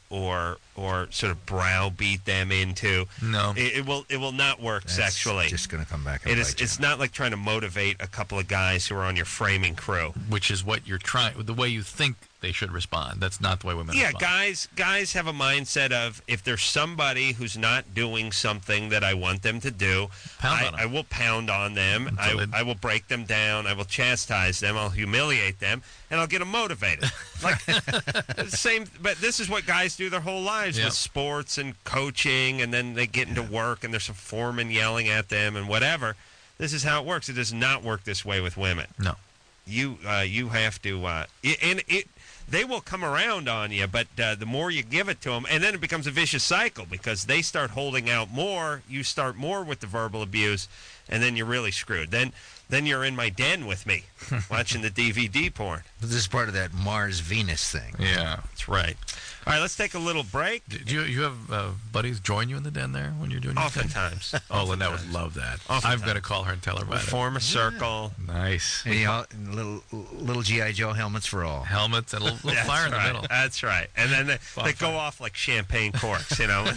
or or sort of browbeat them into. No, it, it will it will not work That's sexually. just going to come back and It is. bite you. It's not like trying to motivate a couple of guys who are on your framing crew. which is what you're trying, the way you think they should respond. That's not the way women Yeah, respond. guys guys have a mindset of, if there's somebody who's not doing something that I want them to do, Pound I, on 'em. I will pound on them. I, Until they- I will break them down. I will chastise them. I'll humiliate them, and I'll get them motivated. Like the same, but this is what guys do their whole lives Yep. with sports and coaching, and then they get into work, and there's some foreman yelling at them and whatever. This is how it works. It does not work this way with women. No. You uh, you have to, uh, it, and it they will come around on you, but uh, the more you give it to them, and then it becomes a vicious cycle because they start holding out more. You start more with the verbal abuse, and then you're really screwed. Then then you're in my den with me, watching the D V D porn. This is part of that Mars-Venus thing. Yeah. That's right. All right, let's take a little break. Do you you have uh, buddies join you in the den there when you're doing your thing? Oftentimes. Oh, Lynette would love that. Oftentimes. I've got to call her and tell her We about it. form a circle. Nice. And, you know, and little little G I. Joe helmets for all. Helmets and a little, little That's fire in right. the middle. That's right. And then they, they go Bonfire. off like champagne corks, you know.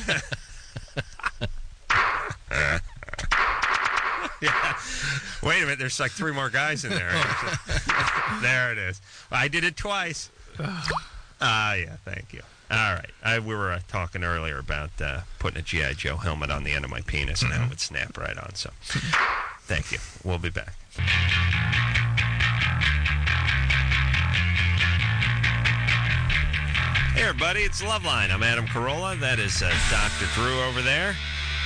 Yeah. Wait a minute, there's like three more guys in there. There it is. I did it twice. Ah, yeah, thank you. All right. I, we were uh, talking earlier about uh, putting a G I. Joe helmet on the end of my penis, and then it would snap right on. So, thank you. We'll be back. Hey, everybody, it's Loveline. I'm Adam Carolla. That is uh, Doctor Drew over there.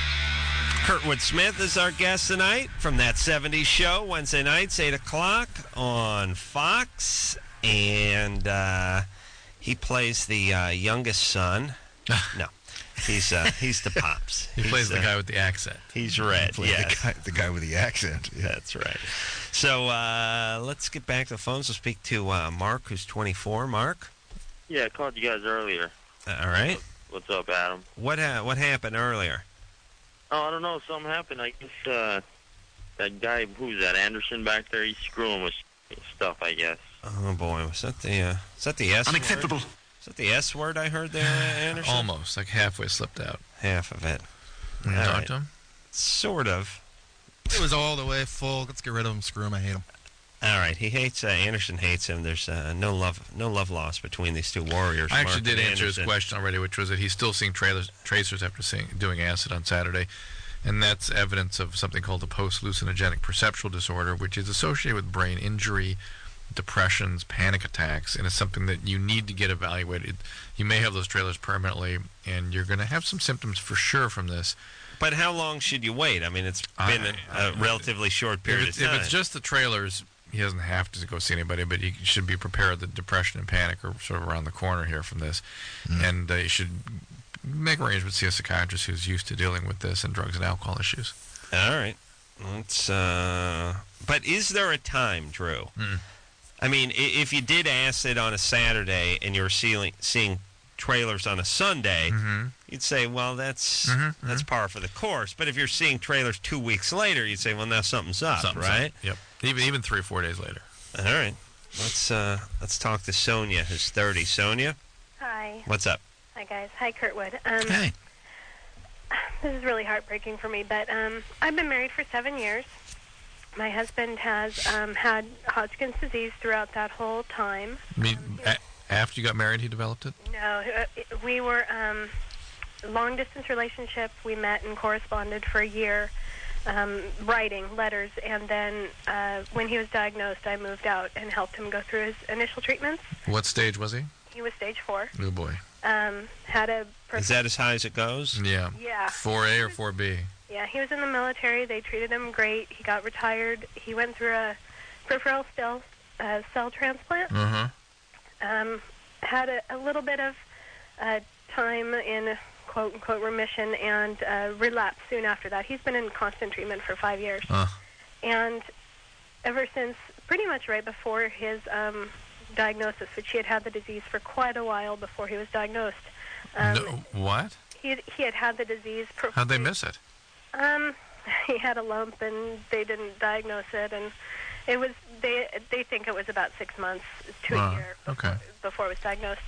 Kurtwood Smith is our guest tonight from That seventies Show, Wednesday nights, eight o'clock on Fox. And uh, he plays the uh, youngest son. No, he's uh, he's the Pops. He He's, plays the uh, guy with the accent. He's red, Play yes. the, guy, the guy with the accent. Yeah. That's right. So uh, let's get back to the phones. We'll speak to uh, Mark, who's twenty-four. Mark? Yeah, I called you guys earlier. All right. What's up, Adam? What ha- what happened earlier? Oh, I don't know. Something happened. I guess uh, that guy, who's that, Anderson back there, he's screwing with stuff, I guess. Oh, boy. Was that the, uh, is that the S Unacceptable. word? Is that the S word I heard there, Anderson? Almost, like halfway slipped out. Half of it. You All talked right. to him? Sort of. It was all the way full. Let's get rid of him. Screw him. I hate him. All right. He hates, uh, Anderson hates him. There's uh, no love no love lost between these two warriors. I actually Mark did and answer his Anderson. question already, which was that he's still seeing trailers, tracers after seeing, doing acid on Saturday. And that's evidence of something called a post-hallucinogenic perceptual disorder, which is associated with brain injury, depressions, panic attacks, and it's something that you need to get evaluated. You may have those trailers permanently, and you're going to have some symptoms for sure from this. But how long should you wait? I mean, it's been a, a relatively short period If it's, of time. if it's just the trailers, he doesn't have to go see anybody, but he should be prepared that depression and panic are sort of around the corner here from this. And uh, you should make arrangements to see a psychiatrist who's used to dealing with this and drugs and alcohol issues. All right. Let's, uh, but is there a time, Drew? Mm. I mean, i- if you did acid on a Saturday and you were seeing, seeing trailers on a Sunday, Mhm. you'd say, well, that's Mhm, that's par for the course. But if you're seeing trailers two weeks later, you'd say, well, now something's up, Something's right? up. Yep. Even even three or four days later. All right. Let's uh, let's talk to Sonia, who's thirty. Sonia, Hi. what's up? Hi, guys. Hi, Kurtwood. Um, Hey. This is really heartbreaking for me, but um, I've been married for seven years. My husband has um, had Hodgkin's disease throughout that whole time. I mean, a- after you got married, he developed it? No, uh, we were um, long-distance relationship. We met and corresponded for a year, um, writing letters, and then uh, when he was diagnosed, I moved out and helped him go through his initial treatments. What stage was he? He was stage four. Oh, boy. Um, had a Is that as high as it goes? Yeah. Yeah. four A or four B? Yeah, he was in the military. They treated him great. He got retired. He went through a peripheral cell, uh, cell transplant. Uh-huh. Um, had a, a little bit of uh, time in quote-unquote remission and uh, relapsed soon after that. He's been in constant treatment for five years. Uh. And ever since pretty much right before his um, diagnosis, which he had had the disease for quite a while before he was diagnosed. Um, No, what? he, had, he had had the disease. Pro- How'd they miss it? Um, he had a lump, and they didn't diagnose it, and it was they they think it was about six months to Ah, a year okay. before it was diagnosed.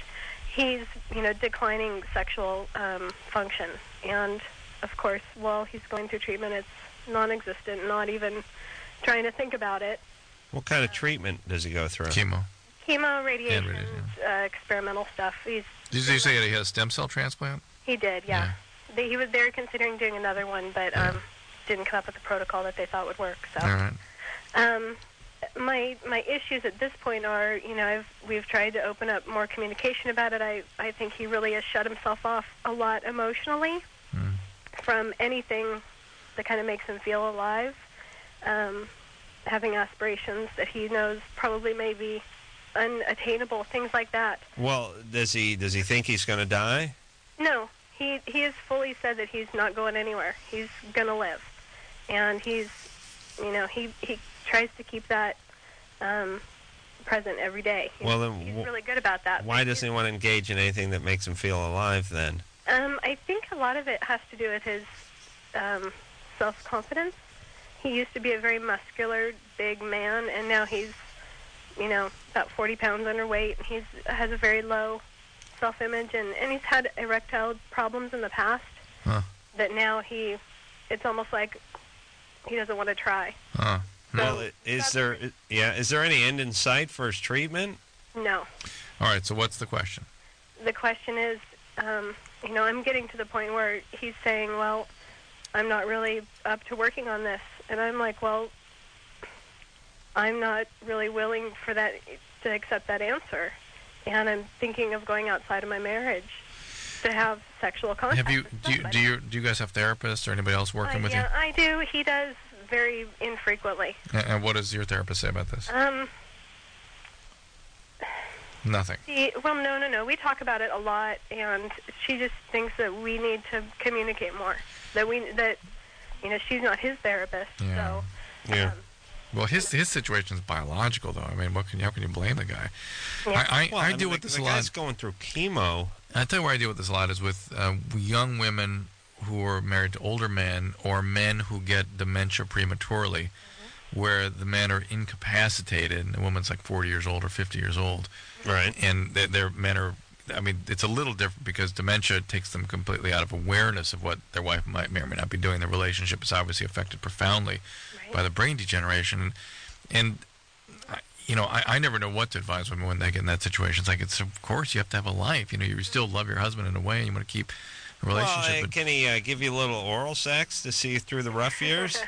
he's, you know, declining sexual um, function. And, of course, while he's going through treatment, it's non-existent, not even trying to think about it. What kind of treatment does he go through? Chemo. Chemo, radiation, Yeah, radiation. uh, experimental stuff. He's Did you say he had a stem cell transplant? He did, yeah. They, he was, they were considering doing another one, but um, didn't come up with a protocol that they thought would work. So, All right. um, my my issues at this point are, you know, I've, we've tried to open up more communication about it. I, I think he really has shut himself off a lot emotionally Mm. from anything that kind of makes him feel alive. Um, having aspirations that he knows probably may be unattainable, things like that. Well, does he does he think he's going to die? No, he he has fully said that he's not going anywhere. He's gonna live, and he's, you know, he he tries to keep that um, present every day. He's, Well, then he's wh- really good about that. Why doesn't he want to engage in anything that makes him feel alive then? Um, I think a lot of it has to do with his um, self-confidence. He used to be a very muscular, big man, and now he's, you know, about forty pounds underweight. He's has a very low self-image, and, and he's had erectile problems in the past. Huh. That now he, it's almost like he doesn't want to try. Huh. Well, i- is there yeah is there any end in sight for his treatment? No. All right, so what's the question? The question is, um, you know, I'm getting to the point where he's saying, well, I'm not really up to working on this. And I'm like, well, I'm not really willing for that to accept that answer. And I'm thinking of going outside of my marriage to have sexual contact. Have you with do you, somebody. do you do you guys have therapists or anybody else working Uh, with yeah, I do. He does very infrequently. you? And and what does your therapist say about this? Um, Nothing. she, well, no, no, no. We talk about it a lot, and she just thinks that we need to communicate more. That we that, you know, she's not his therapist, Yeah. so. Yeah. Well, his his situation is biological, though. I mean, what can you, how can you blame the guy? Yeah. I I, Well, I I mean, deal the- with this the a lot. guy's going through chemo. I tell you where I deal with this a lot is with uh, young women who are married to older men or men who get dementia prematurely, where the men are incapacitated and the woman's like forty years old or fifty years old. Right. And their their men are, I mean, it's a little different because dementia takes them completely out of awareness of what their wife might may or may not be doing. Their relationship is obviously affected profoundly by the brain degeneration. And, I- you know, I, I never know what to advise women when they get in that situation. It's like, it's of course you have to have a life. You know, you still love your husband in a way and you want to keep a relationship. Well, uh, but can he uh, give you a little oral sex to see you through the rough years?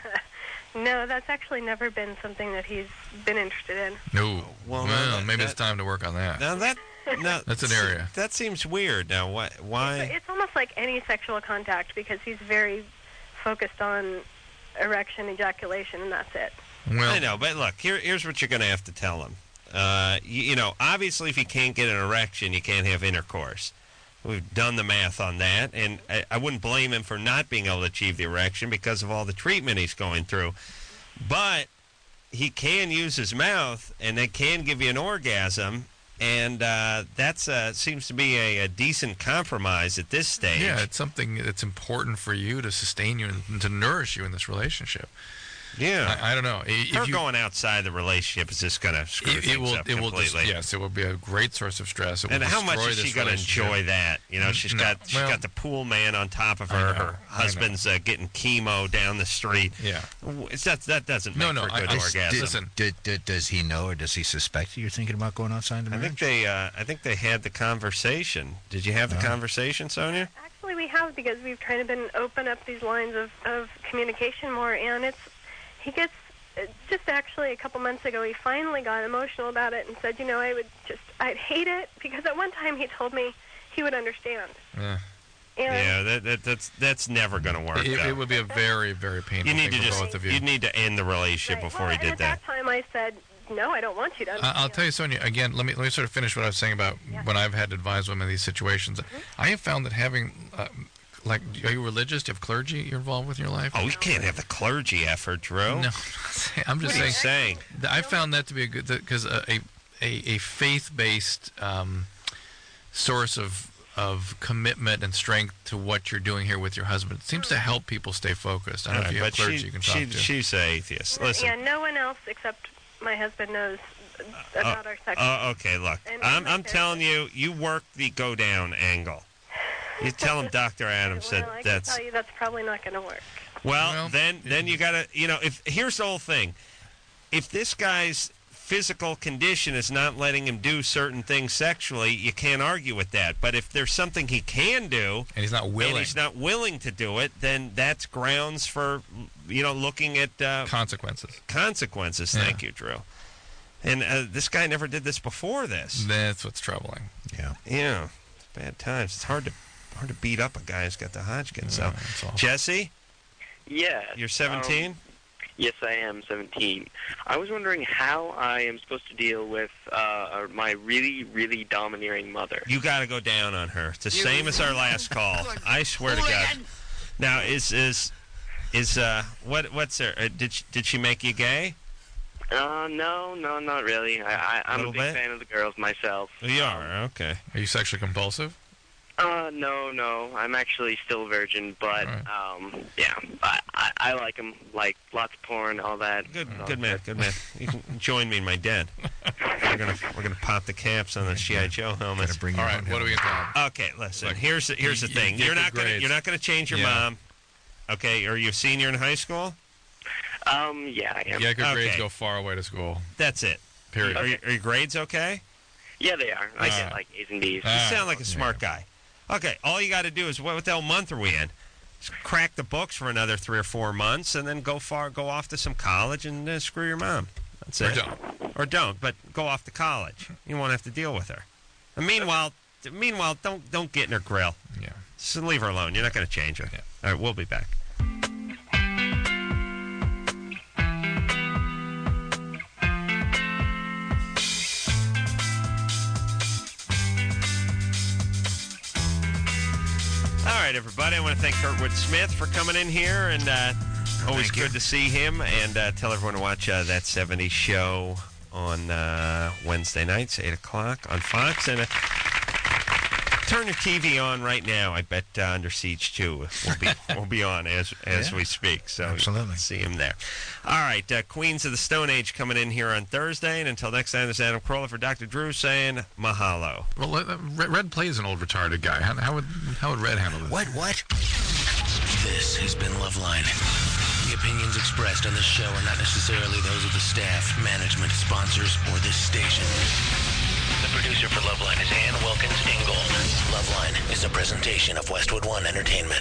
No, that's actually never been something that he's been interested in. no. Well, Well, no, that- maybe it's that- time to work on that. Now that no, That's an see, area. That seems weird. Now, why? Why? It's almost like any sexual contact because he's very focused on erection, ejaculation, and that's it. Well, I know, but look, here, here's what you're going to have to tell him. Uh, you, you know, obviously, if you can't get an erection, you can't have intercourse. We've done the math on that, and I, I wouldn't blame him for not being able to achieve the erection because of all the treatment he's going through. But he can use his mouth, and they can give you an orgasm, and uh, that's uh, seems to be a, a decent compromise at this stage. yeah, it's something that's important for you to sustain you and to nourish you in this relationship. Yeah. I, I don't know. I- Her If you, going outside the relationship is just going to screw it, things it will. up It will. completely. Just, yes, it will be a great source of stress. It will And how much destroy is she this going to relationship. enjoy that? You know, she's No, got she's well- got the pool man on top of I her. know, Her I know. husband's uh, getting chemo down the street. Yeah. It's that that doesn't No, make no, for a I- good I- orgasm. listen. Did, did, does he know or does he suspect that you're thinking about going outside the I marriage? think they uh, I think they had the conversation. Did you have the No. conversation, Sonia? Actually, we have because we've kind of been open up these lines of, of communication more, and it's he gets uh, just actually a couple months ago he finally got emotional about it and said, you know, I would just I'd hate it because at one time he told me he would understand. Yeah. And Yeah, that, that that's that's never going to work. It, though. it would be a very, very painful you need thing to for just both of you. you need to end the relationship Right, before well, he and did at that. that time I said, no, I don't want you to I- understand. I'll tell you, Sonia. Again, let me let me sort of finish what I was saying about when I've had to advise women in these situations. Mm-hmm. I have found that having, uh, like, are you religious? Do you have clergy you're involved with in your life? Oh, you can't have the clergy effort, Drew. No, I'm just What are you saying. saying? th- I found that to be a good because a, a a, a faith-based um, source of of commitment and strength to what you're doing here with your husband. It seems to help people stay focused. I don't know if you have but clergy she, you can she, talk to. she's an atheist. Listen, Yeah, no one else except my husband knows about our sex. Oh, okay. Look, And I'm my I'm telling you, you work the go down angle. You tell him Doctor Adams well, said I can that's. tell you that's probably not going to work. Well, then then you gotta you know if here's the whole thing. If this guy's physical condition is not letting him do certain things sexually, you can't argue with that. But if there's something he can do and he's not willing, and he's not willing to do it, then that's grounds for you know looking at uh, consequences. Consequences. Yeah. Thank you, Drew. And uh, this guy never did this before. This. That's what's troubling. Yeah. Yeah. It's bad times. It's hard to hard to beat up a guy who's got the Hodgkin. So, Jesse, Yeah. you're seventeen. Um, yes, I am seventeen. I was wondering how I am supposed to deal with uh, my really, really domineering mother. You got to go down on her. It's the same as our last call. I swear to God. Now, is is is uh what what's her? Uh, did she, did she make you gay? Uh, no, no, not really. I, I, I'm a Little big bit? fan of the girls myself. You are okay. Are you sexually compulsive? Uh, no, no. I'm actually still a virgin, but um, yeah, I, I, I like them. Like lots of porn, all that. Good, good man, good man. You can join me in my den. We're gonna we're gonna pop the caps on the G I Joe helmets. Bring All right, what do we got? Okay, listen. Here's the, here's the you- thing. you You're get not good gonna grades. you're not gonna change your Yeah. mom. Okay, are you a senior in high school? Um, yeah, I am. Yeah, good grades Okay. go far away to school. That's it. Period. Are, you- are your grades okay? Yeah, they are. I Ah. get like A's and B's. You sound like a smart guy. Okay, all you got to do is what, what the hell month are we in? Just crack the books for another three or four months, and then go far, go off to some college and uh, screw your mom. That's Or it. don't. Or don't, but go off to college. You won't have to deal with her. And meanwhile, meanwhile, don't don't get in her grill. Yeah. Just leave her alone. You're not going to change her. All right, we'll be back. All right, everybody. I want to thank Kurtwood Smith for coming in here, and uh, always thank you. good to see him. And uh, tell everyone to watch uh, That seventies Show on uh, Wednesday nights, eight o'clock on Fox. And uh, turn your T V on right now. I bet uh, Under Siege two will be will be on as as Yeah. we speak. So Absolutely. see him there. All right, uh, Queens of the Stone Age coming in here on Thursday. And until next time, this is Adam Carolla for Doctor Drew saying mahalo. Well, uh, Red, Red plays an old retarded guy. How, how would how would Red handle this? What? What? This has been Loveline. The opinions expressed on this show are not necessarily those of the staff, management, sponsors, or this station. The producer for Loveline is Ann Wilkins Ingold. Loveline is a presentation of Westwood One Entertainment.